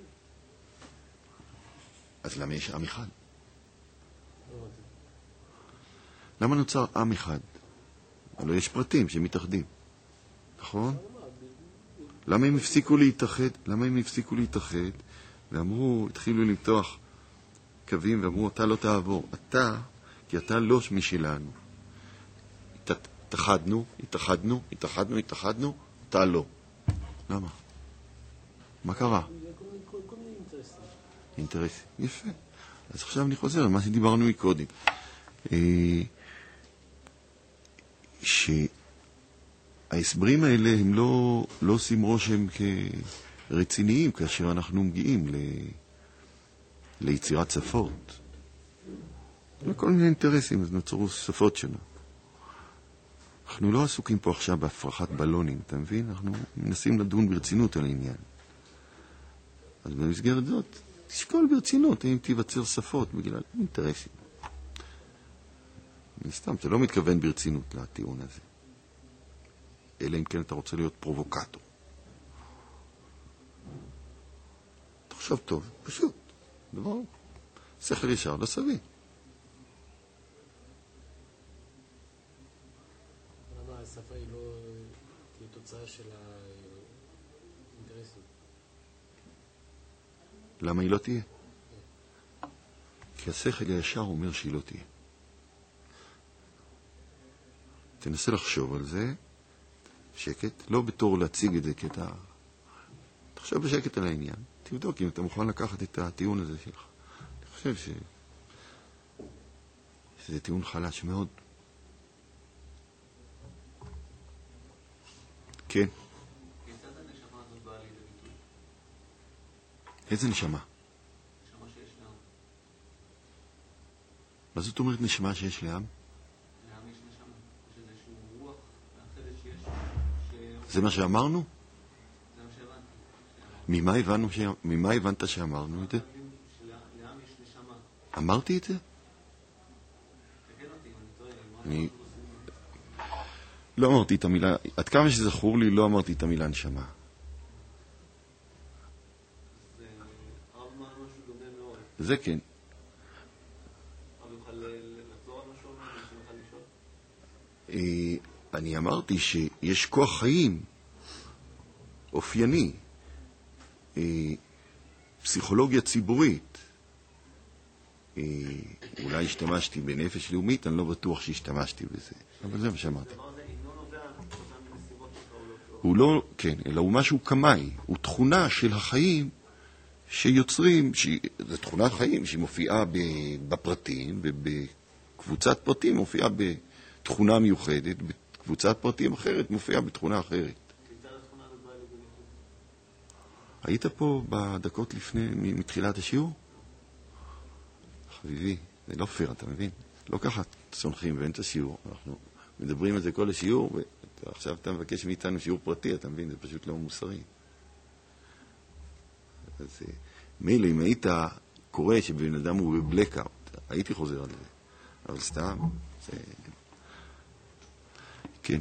אז למה יש עם אחד? לא הבנתי. למה נוצר עם אחד? הלוא יש פרטים שמתאחדים, נכון? למה הם הפסיקו להתאחד? ואמרו, התחילו למתוח קווים ואמרו, אתה לא תעבור. אתה, כי אתה לא משלנו. התאחדנו, אתה לא. למה? מה קרה? כל מיני אינטרסים. אינטרסים, יפה. אז עכשיו אני חוזר על מה שדיברנו מקודם. שההסברים האלה הם לא עושים רושם כרציניים כאשר אנחנו מגיעים ליצירת שפות. כל מיני אינטרסים, אז נוצרו שפות שונות. אנחנו לא עסוקים פה עכשיו בהפרחת בלונים, אתה מבין? אנחנו מנסים לדון ברצינות על העניין. אז במסגרת זאת, תשקול ברצינות אם תיווצר שפות בגלל אינטרסים. מסתם, אתה לא מתכוון ברצינות לטיעון הזה. אלא אם כן אתה רוצה להיות פרובוקטור. תחשוב טוב, פשוט. דבר, שכל ישר, לא סביר. למה השפה היא לא תהיה תוצאה של האינטרסים? למה היא לא תהיה? כי השכל הישר אומר שהיא לא תהיה. תנסה לחשוב על זה, שקט, לא בתור להציג את זה כתה... תחשוב בשקט על העניין, תבדוק אם אתה מוכן לקחת את הטיעון הזה שלך. אני חושב שזה טיעון חלש מאוד. כן. כיצד הנשמה הזאת באה לידי ביטוי? איזה נשמה? נשמה שיש לעם. מה זאת אומרת נשמה שיש לעם? לעם יש נשמה. יש איזשהו רוח מאחדת שיש. זה מה שאמרנו? זה מה שהבנתי. ממה הבנת שאמרנו את זה? לעם יש נשמה. אמרתי את זה? תגן אותי אם אני טועה. אני... לא אמרתי את המילה, עד כמה שזכור לי לא אמרתי את המילה נשמה. זה הרב אמר משהו דומה מאוד. זה כן. הרב יוכל לחזור על משהו? יוכל לשאול? אני אמרתי שיש כוח חיים אופייני, פסיכולוגיה ציבורית. אולי השתמשתי בנפש לאומית, אני לא בטוח שהשתמשתי בזה, אבל זה מה שאמרתי. הדבר הזה אינו נובע מנסיבות שלך או לא? הוא לא, כן, אלא הוא משהו קמאי, הוא תכונה של החיים שיוצרים, זו תכונת חיים שמופיעה בפרטים, ובקבוצת פרטים מופיעה בתכונה מיוחדת, בקבוצת פרטים אחרת מופיעה בתכונה אחרת. כיצד התכונה הזאת באה לידי ביטוי? היית פה בדקות לפני, מתחילת השיעור? חביבי, זה לא פייר, אתה מבין? לא ככה סונחים באמצע השיעור. אנחנו מדברים על זה כל השיעור, ועכשיו אתה מבקש מאיתנו שיעור פרטי, אתה מבין? זה פשוט לא מוסרי. אז מילא, אם היית קורא שבן אדם הוא בבלקאוט, הייתי חוזר על זה. אבל סתם, זה... כן.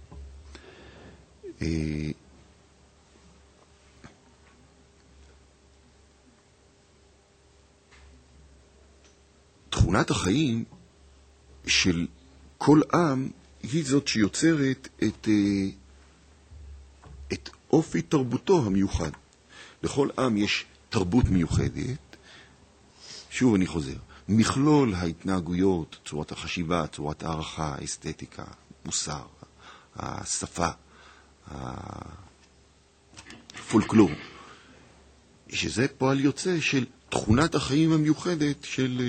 תכונת החיים של כל עם היא זאת שיוצרת את אופי תרבותו המיוחד. לכל עם יש תרבות מיוחדת. שוב אני חוזר. מכלול ההתנהגויות, צורת החשיבה, צורת הערכה, האסתטיקה, מוסר, השפה, הפולקלור. שזה פועל יוצא של תכונת החיים המיוחדת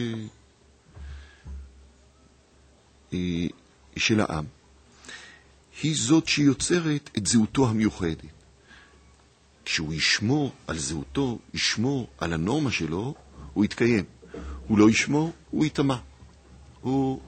של העם. היא זאת שיוצרת את זהותו המיוחדת. כשהוא ישמור על זהותו, ישמור על הנורמה שלו, הוא יתקיים. הוא לא ישמור, הוא יתאמה. הוא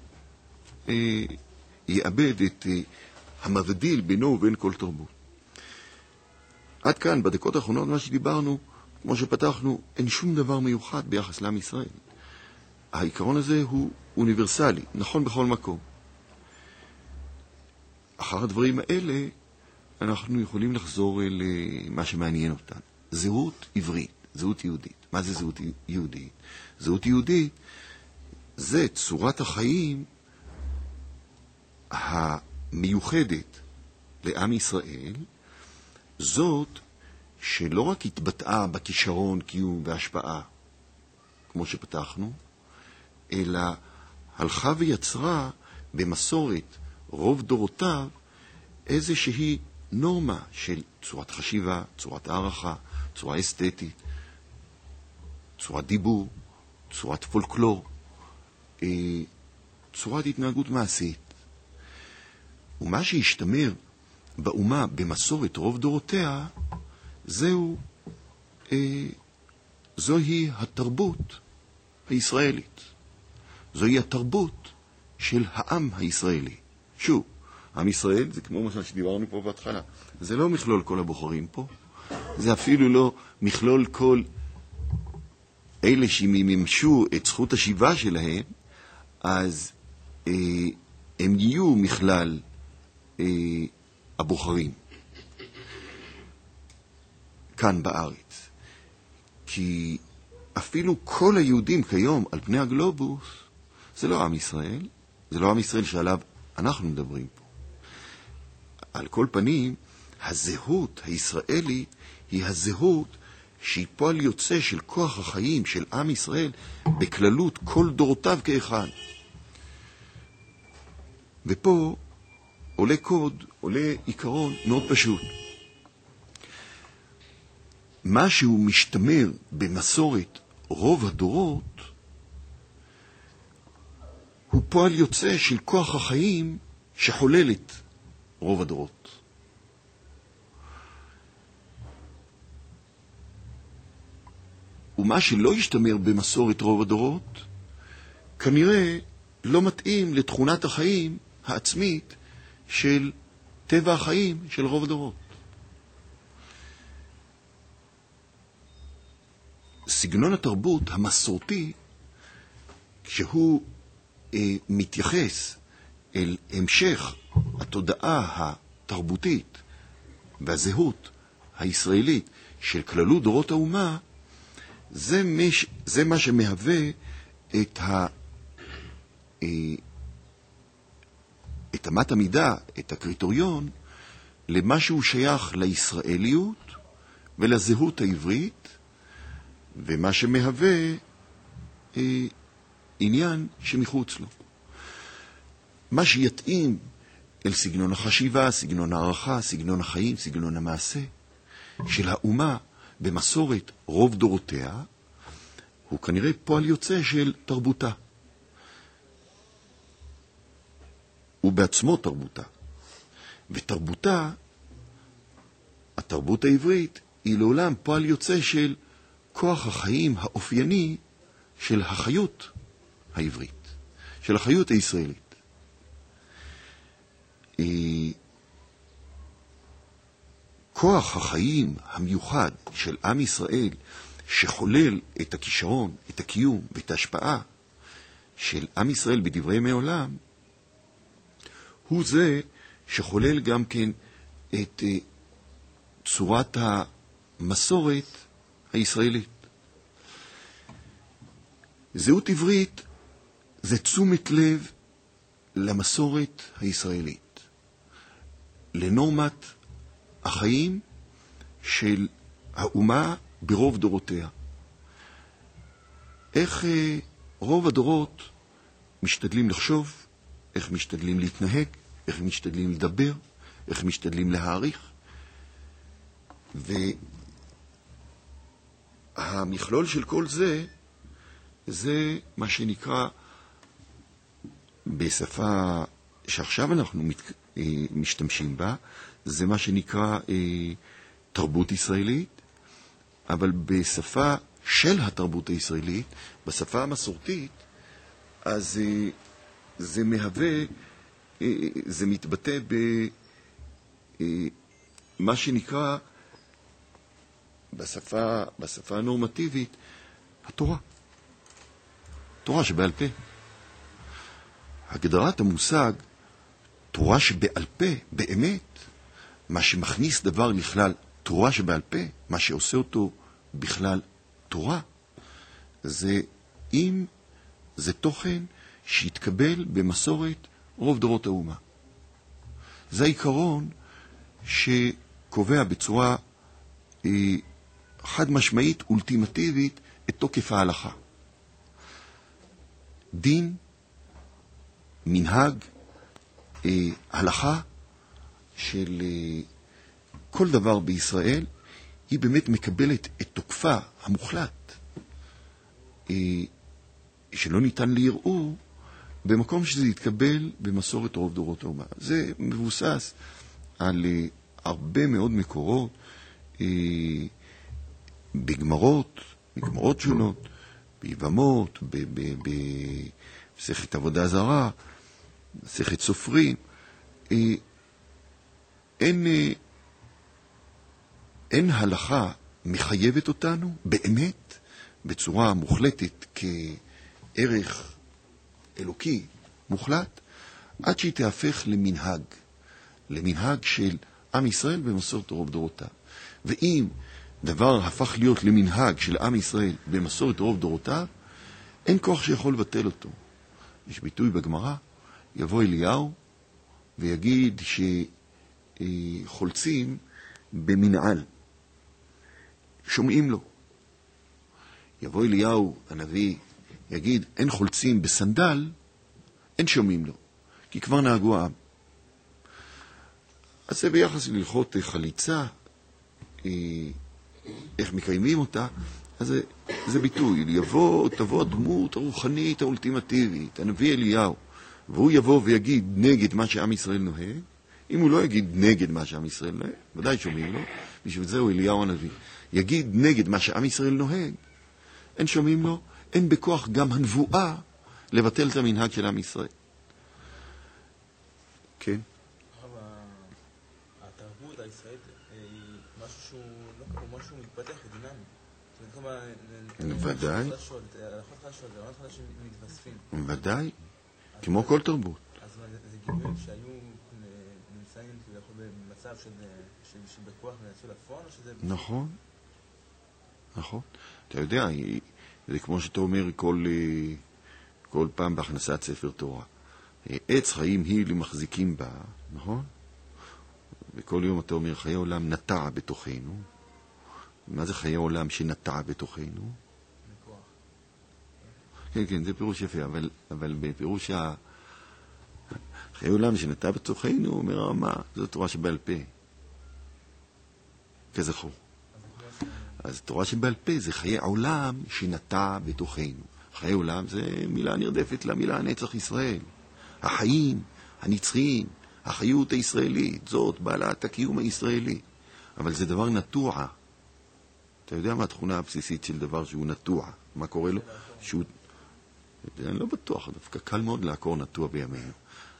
יאבד את המבדיל בינו ובין כל תרבות. עד כאן, בדקות האחרונות, מה שדיברנו, כמו שפתחנו, אין שום דבר מיוחד ביחס לעם ישראל. העיקרון הזה הוא אוניברסלי, נכון בכל מקום. אחר הדברים האלה, אנחנו יכולים לחזור אל מה שמעניין אותנו. זהות עברית, זהות יהודית. מה זה זהות יהודית? זהות יהודית זה צורת החיים המיוחדת לעם ישראל, זאת שלא רק התבטאה בכישרון, קיום והשפעה, כמו שפתחנו, אלא הלכה ויצרה במסורת רוב דורותיו איזושהי נורמה של צורת חשיבה, צורת הערכה, צורה אסתטית, צורת דיבור, צורת פולקלור, צורת התנהגות מעשית. ומה שהשתמר באומה במסורת רוב דורותיה, זוהי התרבות הישראלית. זוהי התרבות של העם הישראלי. שוב, עם ישראל זה כמו מה שדיברנו פה בהתחלה. זה לא מכלול כל הבוחרים פה. זה אפילו לא מכלול כל אלה שמימשו את זכות השיבה שלהם, אז הם יהיו מכלל הבוחרים כאן בארץ. כי אפילו כל היהודים כיום על פני הגלובוס, זה לא עם ישראל, זה לא עם ישראל שעליו אנחנו מדברים פה. על כל פנים, הזהות הישראלית היא הזהות שהיא פועל יוצא של כוח החיים של עם ישראל בכללות כל דורותיו כאחד. ופה עולה קוד, עולה עיקרון מאוד פשוט. מה שהוא משתמר במסורת רוב הדורות הוא פועל יוצא של כוח החיים שחולל את רוב הדורות. ומה שלא ישתמר במסורת רוב הדורות כנראה לא מתאים לתכונת החיים העצמית של טבע החיים של רוב הדורות. סגנון התרבות המסורתי, כשהוא מתייחס אל המשך התודעה התרבותית והזהות הישראלית של כללות דורות האומה, זה מה שמהווה את אמת המידה, את הקריטריון, למה שהוא שייך לישראליות ולזהות העברית, ומה שמהווה עניין שמחוץ לו. מה שיתאים אל סגנון החשיבה, סגנון הערכה, סגנון החיים, סגנון המעשה של האומה במסורת רוב דורותיה, הוא כנראה פועל יוצא של תרבותה. הוא בעצמו תרבותה. ותרבותה, התרבות העברית, היא לעולם פועל יוצא של כוח החיים האופייני של החיות העברית, של החיות הישראלית. כוח החיים המיוחד של עם ישראל שחולל את הכישרון, את הקיום ואת ההשפעה של עם ישראל בדברי ימי עולם, הוא זה שחולל גם כן את צורת המסורת הישראלית. זהות עברית זה תשומת לב למסורת הישראלית, לנורמת החיים של האומה ברוב דורותיה. איך רוב הדורות משתדלים לחשוב, איך משתדלים להתנהג, איך משתדלים לדבר, איך משתדלים להעריך. המכלול של כל זה, זה מה שנקרא בשפה שעכשיו אנחנו משתמשים בה, זה מה שנקרא תרבות ישראלית, אבל בשפה של התרבות הישראלית, בשפה המסורתית, אז זה מהווה, זה מתבטא במה שנקרא בשפה הנורמטיבית, התורה. תורה שבעל פה. הגדרת המושג תורה שבעל פה, באמת, מה שמכניס דבר לכלל תורה שבעל פה, מה שעושה אותו בכלל תורה, זה אם זה תוכן שהתקבל במסורת רוב דורות האומה. זה העיקרון שקובע בצורה חד משמעית, אולטימטיבית, את תוקף ההלכה. דין, מנהג, הלכה של כל דבר בישראל, היא באמת מקבלת את תוקפה המוחלט, שלא ניתן לערעור, במקום שזה יתקבל במסורת רוב דורות האומה. זה מבוסס על הרבה מאוד מקורות, בגמרות שונות, ביבמות, במסכת עבודה זרה, מסכת סופרים. אין הלכה מחייבת אותנו באמת בצורה מוחלטת כערך אלוקי מוחלט, עד שהיא תהפך למנהג של עם ישראל במסורת רוב דורותיו. ואם דבר הפך להיות למנהג של עם ישראל במסורת רוב דורותיו, אין כוח שיכול לבטל אותו. יש ביטוי בגמרא, יבוא אליהו ויגיד שחולצים במנעל, שומעים לו. יבוא אליהו הנביא יגיד, אין חולצים בסנדל, אין שומעים לו, כי כבר נהגו העם. אז זה ביחס ללכות חליצה, איך מקיימים אותה, אז זה ביטוי. תבוא הדמות הרוחנית האולטימטיבית, הנביא אליהו, והוא יבוא ויגיד נגד מה שעם ישראל נוהג. אם הוא לא יגיד נגד מה שעם ישראל נוהג, ודאי שומעים לו, בשביל זה הוא אליהו הנביא. יגיד נגד מה שעם ישראל נוהג, אין שומעים לו, אין בכוח גם הנבואה לבטל את המנהג של עם ישראל. כן? התרבות הישראלית היא משהו שהוא לא כמו משהו מתפתח ודינמי. ודאי. הלכות חדשות, רעיונות חדשים מתווספים. ודאי, כמו כל תרבות. אז זה גיבויים שהיו נמצאים במצב שבכוח ונצאו לפועל, או שזה... נכון. אתה יודע, זה כמו שאתה אומר כל פעם בהכנסת ספר תורה. עץ חיים היא למחזיקים בה, נכון? וכל יום אתה אומר, חיי עולם נטע בתוכנו. מה זה חיי עולם שנטע בתוכנו? מכוח. כן, זה פירוש יפה, אבל בפירוש חיי עולם שנטע בתוכנו, אומר, מה? זו תורה שבעל פה. כזכור. אז תורה שבעל פה זה חיי עולם שנטע בתוכנו. חיי עולם זה מילה נרדפת למילה הנצח ישראל. החיים, הנצחיים, החיות הישראלית, זאת בעלת הקיום הישראלי. אבל זה דבר נטוע. אתה יודע מה התכונה הבסיסית של דבר שהוא נטוע? מה קורה לו? אני לא בטוח, דווקא קל מאוד לעקור נטוע בימינו.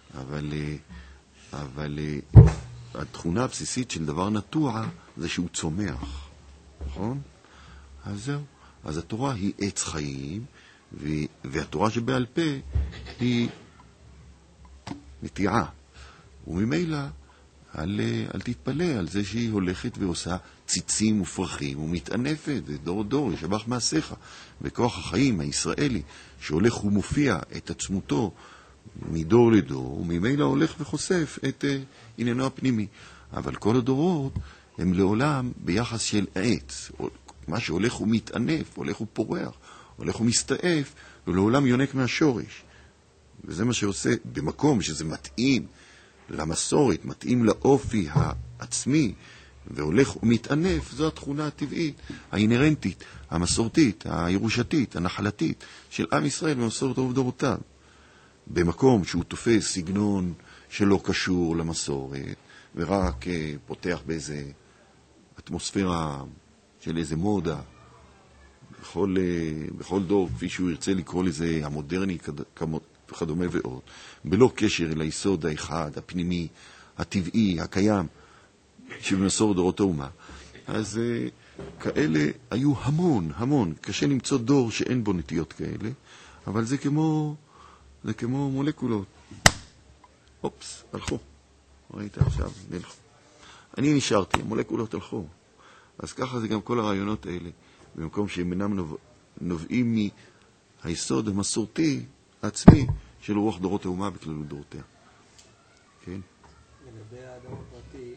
אבל התכונה הבסיסית של דבר נטוע זה שהוא צומח. נכון? אז זהו. אז התורה היא עץ חיים, והתורה שבעל פה היא נטיעה. וממילא אל תתפלא על זה שהיא הולכת ועושה ציצים ופרחים ומתענפת, ודור דור ישבח מעשיך. בכוח החיים הישראלי שהולך ומופיע את עצמותו מדור לדור, וממילא הולך וחושף את עניינו הפנימי. אבל כל הדורות הם לעולם ביחס של עץ, מה שהולך ומתענף, הולך ופורח, הולך ומסתעף, ולעולם יונק מהשורש. וזה מה שעושה במקום שזה מתאים למסורת, מתאים לאופי העצמי והולך ומתענף, זו התכונה הטבעית, האינרנטית, המסורתית, הירושתית, הנחלתית של עם ישראל במסורת דורותיו. במקום שהוא תופס סגנון שלא קשור למסורת, ורק פותח באיזה אטמוספירה של איזה מודה, בכל דור, כפי שהוא ירצה לקרוא לזה, המודרני וכדומה ועוד, בלא קשר אל היסוד האחד, הפנימי, הטבעי, הקיים, שבמסורת דורות האומה. אז כאלה היו המון. קשה למצוא דור שאין בו נטיות כאלה, אבל זה כמו מולקולות. אופס, הלכו. ראית עכשיו, נלכו. אני נשארתי, המולקולות הלכו. אז ככה זה גם כל הרעיונות האלה, במקום שהם אינם נובעים מהיסוד המסורתי העצמי של רוח דורות האומה בכללות דורותיה. כן? לגבי האדם הפרטי,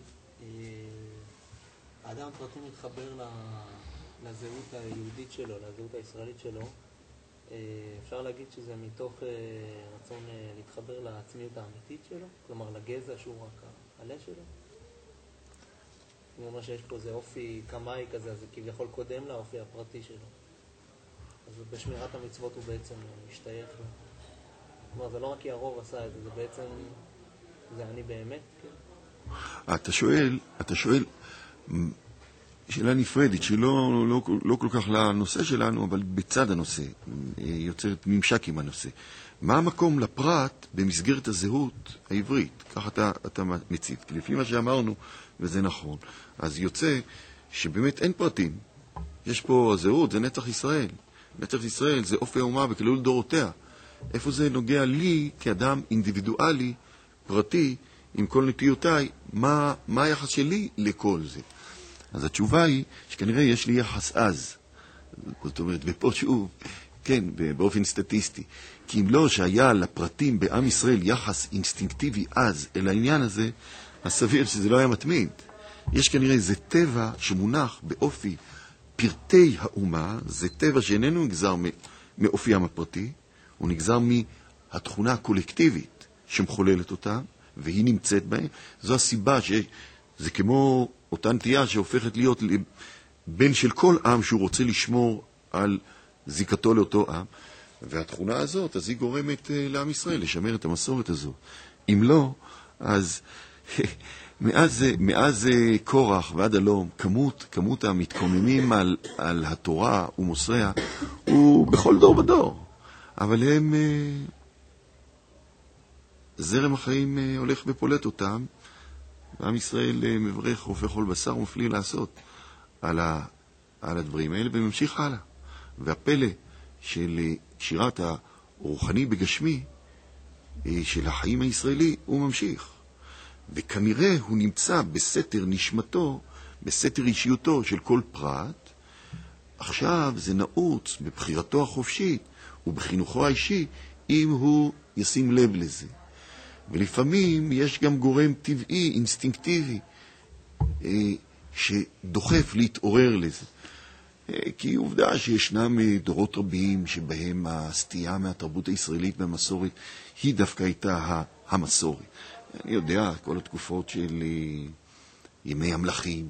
האדם הפרטי מתחבר לזהות היהודית שלו, לזהות הישראלית שלו. אפשר להגיד שזה מתוך רצון להתחבר לעצמיות האמיתית שלו, כלומר לגזע שהוא רק העלה שלו. הוא אומר שיש פה איזה אופי קמאי כזה, אז זה כביכול קודם לאופי הפרטי שלו. אז בשמירת המצוות הוא בעצם משתייך לו. כלומר, זה לא רק כי הרוב עשה את זה, זה בעצם, זה אני באמת, כן? אתה שואל, שאלה נפרדת, לא כל כך לנושא שלנו, אבל בצד הנושא, יוצרת ממשק עם הנושא. מה המקום לפרט במסגרת הזהות העברית? כך אתה מציב. כי לפי מה שאמרנו, וזה נכון, אז יוצא שבאמת אין פרטים. יש פה הזהות, זה נצח ישראל. נצח ישראל זה אופי האומה בכללות דורותיה. איפה זה נוגע לי כאדם אינדיבידואלי, פרטי, עם כל נטיותיי, מה היחס שלי לכל זה? אז התשובה היא שכנראה יש לי יחס אז. זאת אומרת, ופה שוב, כן, באופן סטטיסטי. כי אם לא שהיה לפרטים בעם ישראל יחס אינסטינקטיבי אז אל העניין הזה, אז סביר שזה לא היה מתמיד. יש כנראה איזה טבע שמונח באופי פרטי האומה, זה טבע שאיננו נגזר מאופיים הפרטי, הוא נגזר מהתכונה הקולקטיבית שמחוללת אותה, והיא נמצאת בהם. זו הסיבה שזה כמו אותה נטייה שהופכת להיות בן של כל עם שהוא רוצה לשמור על זיקתו לאותו עם, והתכונה הזאת, אז היא גורמת לעם ישראל לשמר את המסורת הזו. אם לא, אז מאז קורח ועד הלום, כמות המתקוממים על התורה ומוסריה הוא בכל דור בדור. אבל הם, זרם החיים הולך ופולט אותם, ועם ישראל מברך רופא כל בשר ומפליא לעשות על הדברים האלה, וממשיך הלאה. והפלא של שירת הרוחני בגשמי של החיים הישראלי הוא ממשיך. וכנראה הוא נמצא בסתר נשמתו, בסתר אישיותו של כל פרט. עכשיו זה נעוץ בבחירתו החופשית ובחינוכו האישי, אם הוא ישים לב לזה. ולפעמים יש גם גורם טבעי, אינסטינקטיבי, שדוחף להתעורר לזה. כי עובדה שישנם דורות רבים שבהם הסטייה מהתרבות הישראלית במסורת היא דווקא הייתה המסורת. אני יודע, כל התקופות של ימי המלכים,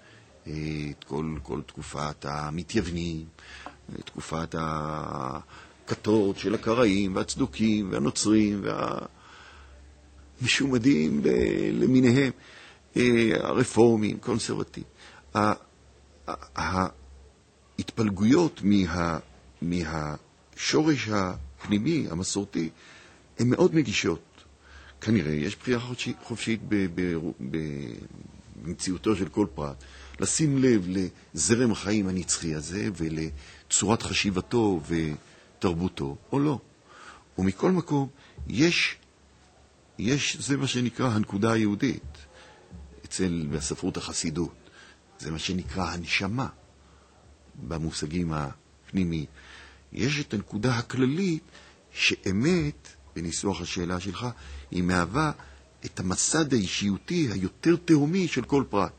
כל תקופת המתייוונים, תקופת הכתות של הקראים והצדוקים והנוצרים והמשומדים למיניהם, הרפורמים, קונסרבטיבים. ההתפלגויות מהשורש הפנימי, המסורתי, הן מאוד מגישות. כנראה יש בחירה חופשית במציאותו של כל פרט, לשים לב לזרם החיים הנצחי הזה ולצורת חשיבתו ותרבותו, או לא. ומכל מקום, זה מה שנקרא הנקודה היהודית, בספרות החסידות. זה מה שנקרא הנשמה, במושגים הפנימיים. יש את הנקודה הכללית שאמת, בניסוח השאלה שלך, היא מהווה את המסד האישיותי היותר תהומי של כל פרט.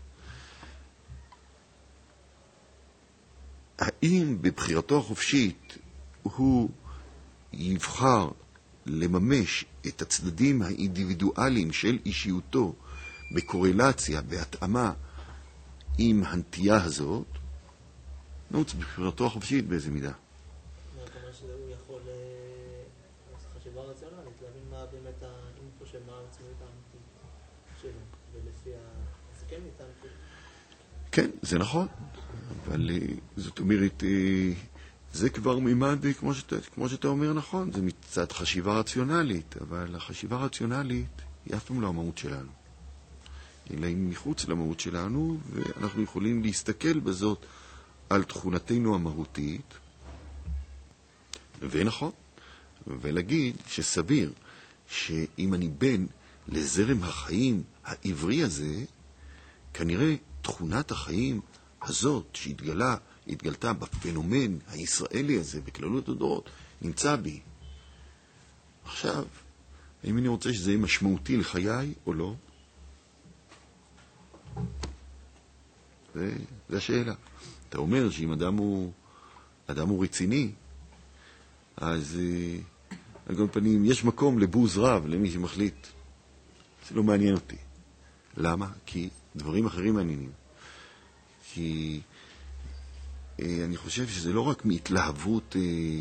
האם בבחירתו החופשית הוא יבחר לממש את הצדדים האינדיבידואליים של אישיותו בקורלציה, בהתאמה עם הנטייה הזאת, נעוץ בבחירתו החופשית באיזה מידה. זאת אומרת שהוא יכול לעשות חשיבה רציונלית, להבין מה באמת האינפו של מה העצמיות האמיתית שלו, ולפי זה כן ניתן כאילו. כן, זה נכון, אבל זאת אומרת, זה כבר מימד, כמו שאתה אומר נכון, זה מצד חשיבה רציונלית, אבל החשיבה הרציונלית היא אף פעם לא המהות שלנו. אלא היא מחוץ למהות שלנו, ואנחנו יכולים להסתכל בזאת על תכונתנו המהותית, ונכון, ולהגיד שסביר שאם אני בן לזרם החיים העברי הזה, כנראה תכונת החיים הזאת שהתגלתה בפנומן הישראלי הזה, בכללות הדורות, נמצא בי. עכשיו, האם אני רוצה שזה יהיה משמעותי לחיי או לא? זה השאלה. אתה אומר שאם אדם הוא רציני, אז על כל פנים יש מקום לבוז רב למי שמחליט. זה לא מעניין אותי. למה? כי דברים אחרים מעניינים. כי אני חושב שזה לא רק מהתלהבות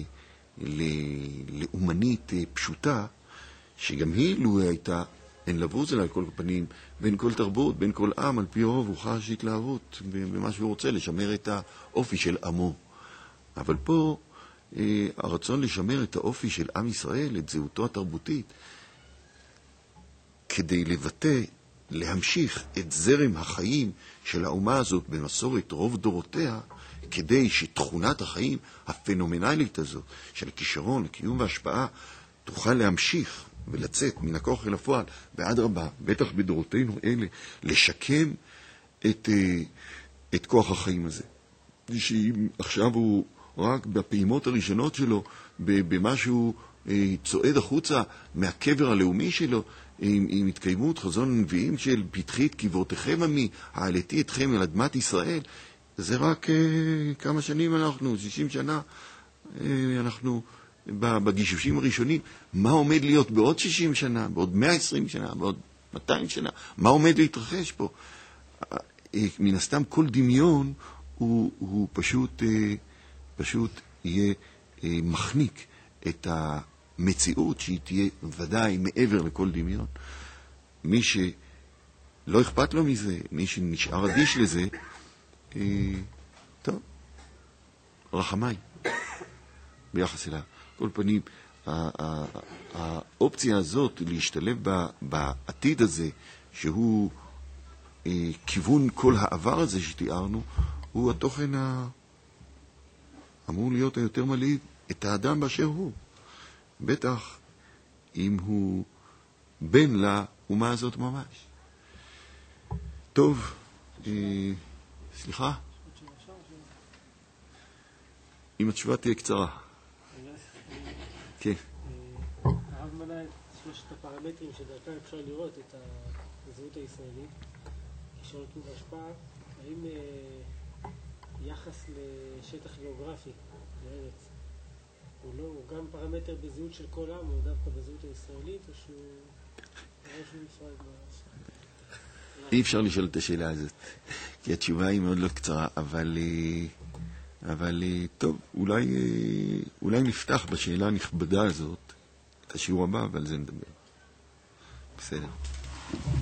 לאומנית פשוטה, שגם היא לו הייתה, אין לבוז אלא על כל פנים, בין כל תרבות, בין כל עם, על פי רוב הוא חש התלהבות במה שהוא רוצה, לשמר את האופי של עמו. אבל פה הרצון לשמר את האופי של עם ישראל, את זהותו התרבותית, כדי לבטא, להמשיך את זרם החיים של האומה הזאת במסורת רוב דורותיה, כדי שתכונת החיים הפנומנלית הזאת של הכישרון, הקיום וההשפעה, תוכל להמשיך ולצאת מן הכוח אל הפועל, ועד רבה, בטח בדורותינו אלה, לשקם את כוח החיים הזה. שאם עכשיו הוא רק בפעימות הראשונות שלו, במשהו צועד החוצה מהקבר הלאומי שלו, עם התקיימות חזון הנביאים של פתחית קברותיכם עמי, העליתי אתכם אל אדמת ישראל, זה רק כמה שנים אנחנו, 60 שנה, אנחנו בגישושים הראשונים. מה עומד להיות בעוד 60 שנה, בעוד 120 שנה, בעוד 200 שנה? מה עומד להתרחש פה? מן הסתם כל דמיון הוא פשוט יהיה מחניק את המציאות שהיא תהיה ודאי מעבר לכל דמיון. מי שלא אכפת לו מזה, מי שנשאר אדיש לזה, טוב, רחמי ביחס אליו. כל פנים, האופציה הזאת להשתלב בעתיד הזה, שהוא כיוון כל העבר הזה שתיארנו, הוא התוכן אמור להיות היותר מלהיב את האדם באשר הוא. בטח אם הוא בן לאומה הזאת ממש. טוב, סליחה? אם התשובה תהיה קצרה. כן. הרב מנה את שלושת הפרמטרים שדרכם אפשר לראות את הזהות הישראלית, כישרון קיום והשפעה, האם יחס לשטח גיאוגרפי, לארץ, הוא גם פרמטר בזהות של כל עם, או דווקא בזהות הישראלית, או שהוא נפרד אי אפשר לשאול את השאלה הזאת, כי התשובה היא מאוד לא קצרה, אבל טוב, אולי נפתח בשאלה הנכבדה הזאת את השיעור הבא, ועל זה נדבר. בסדר.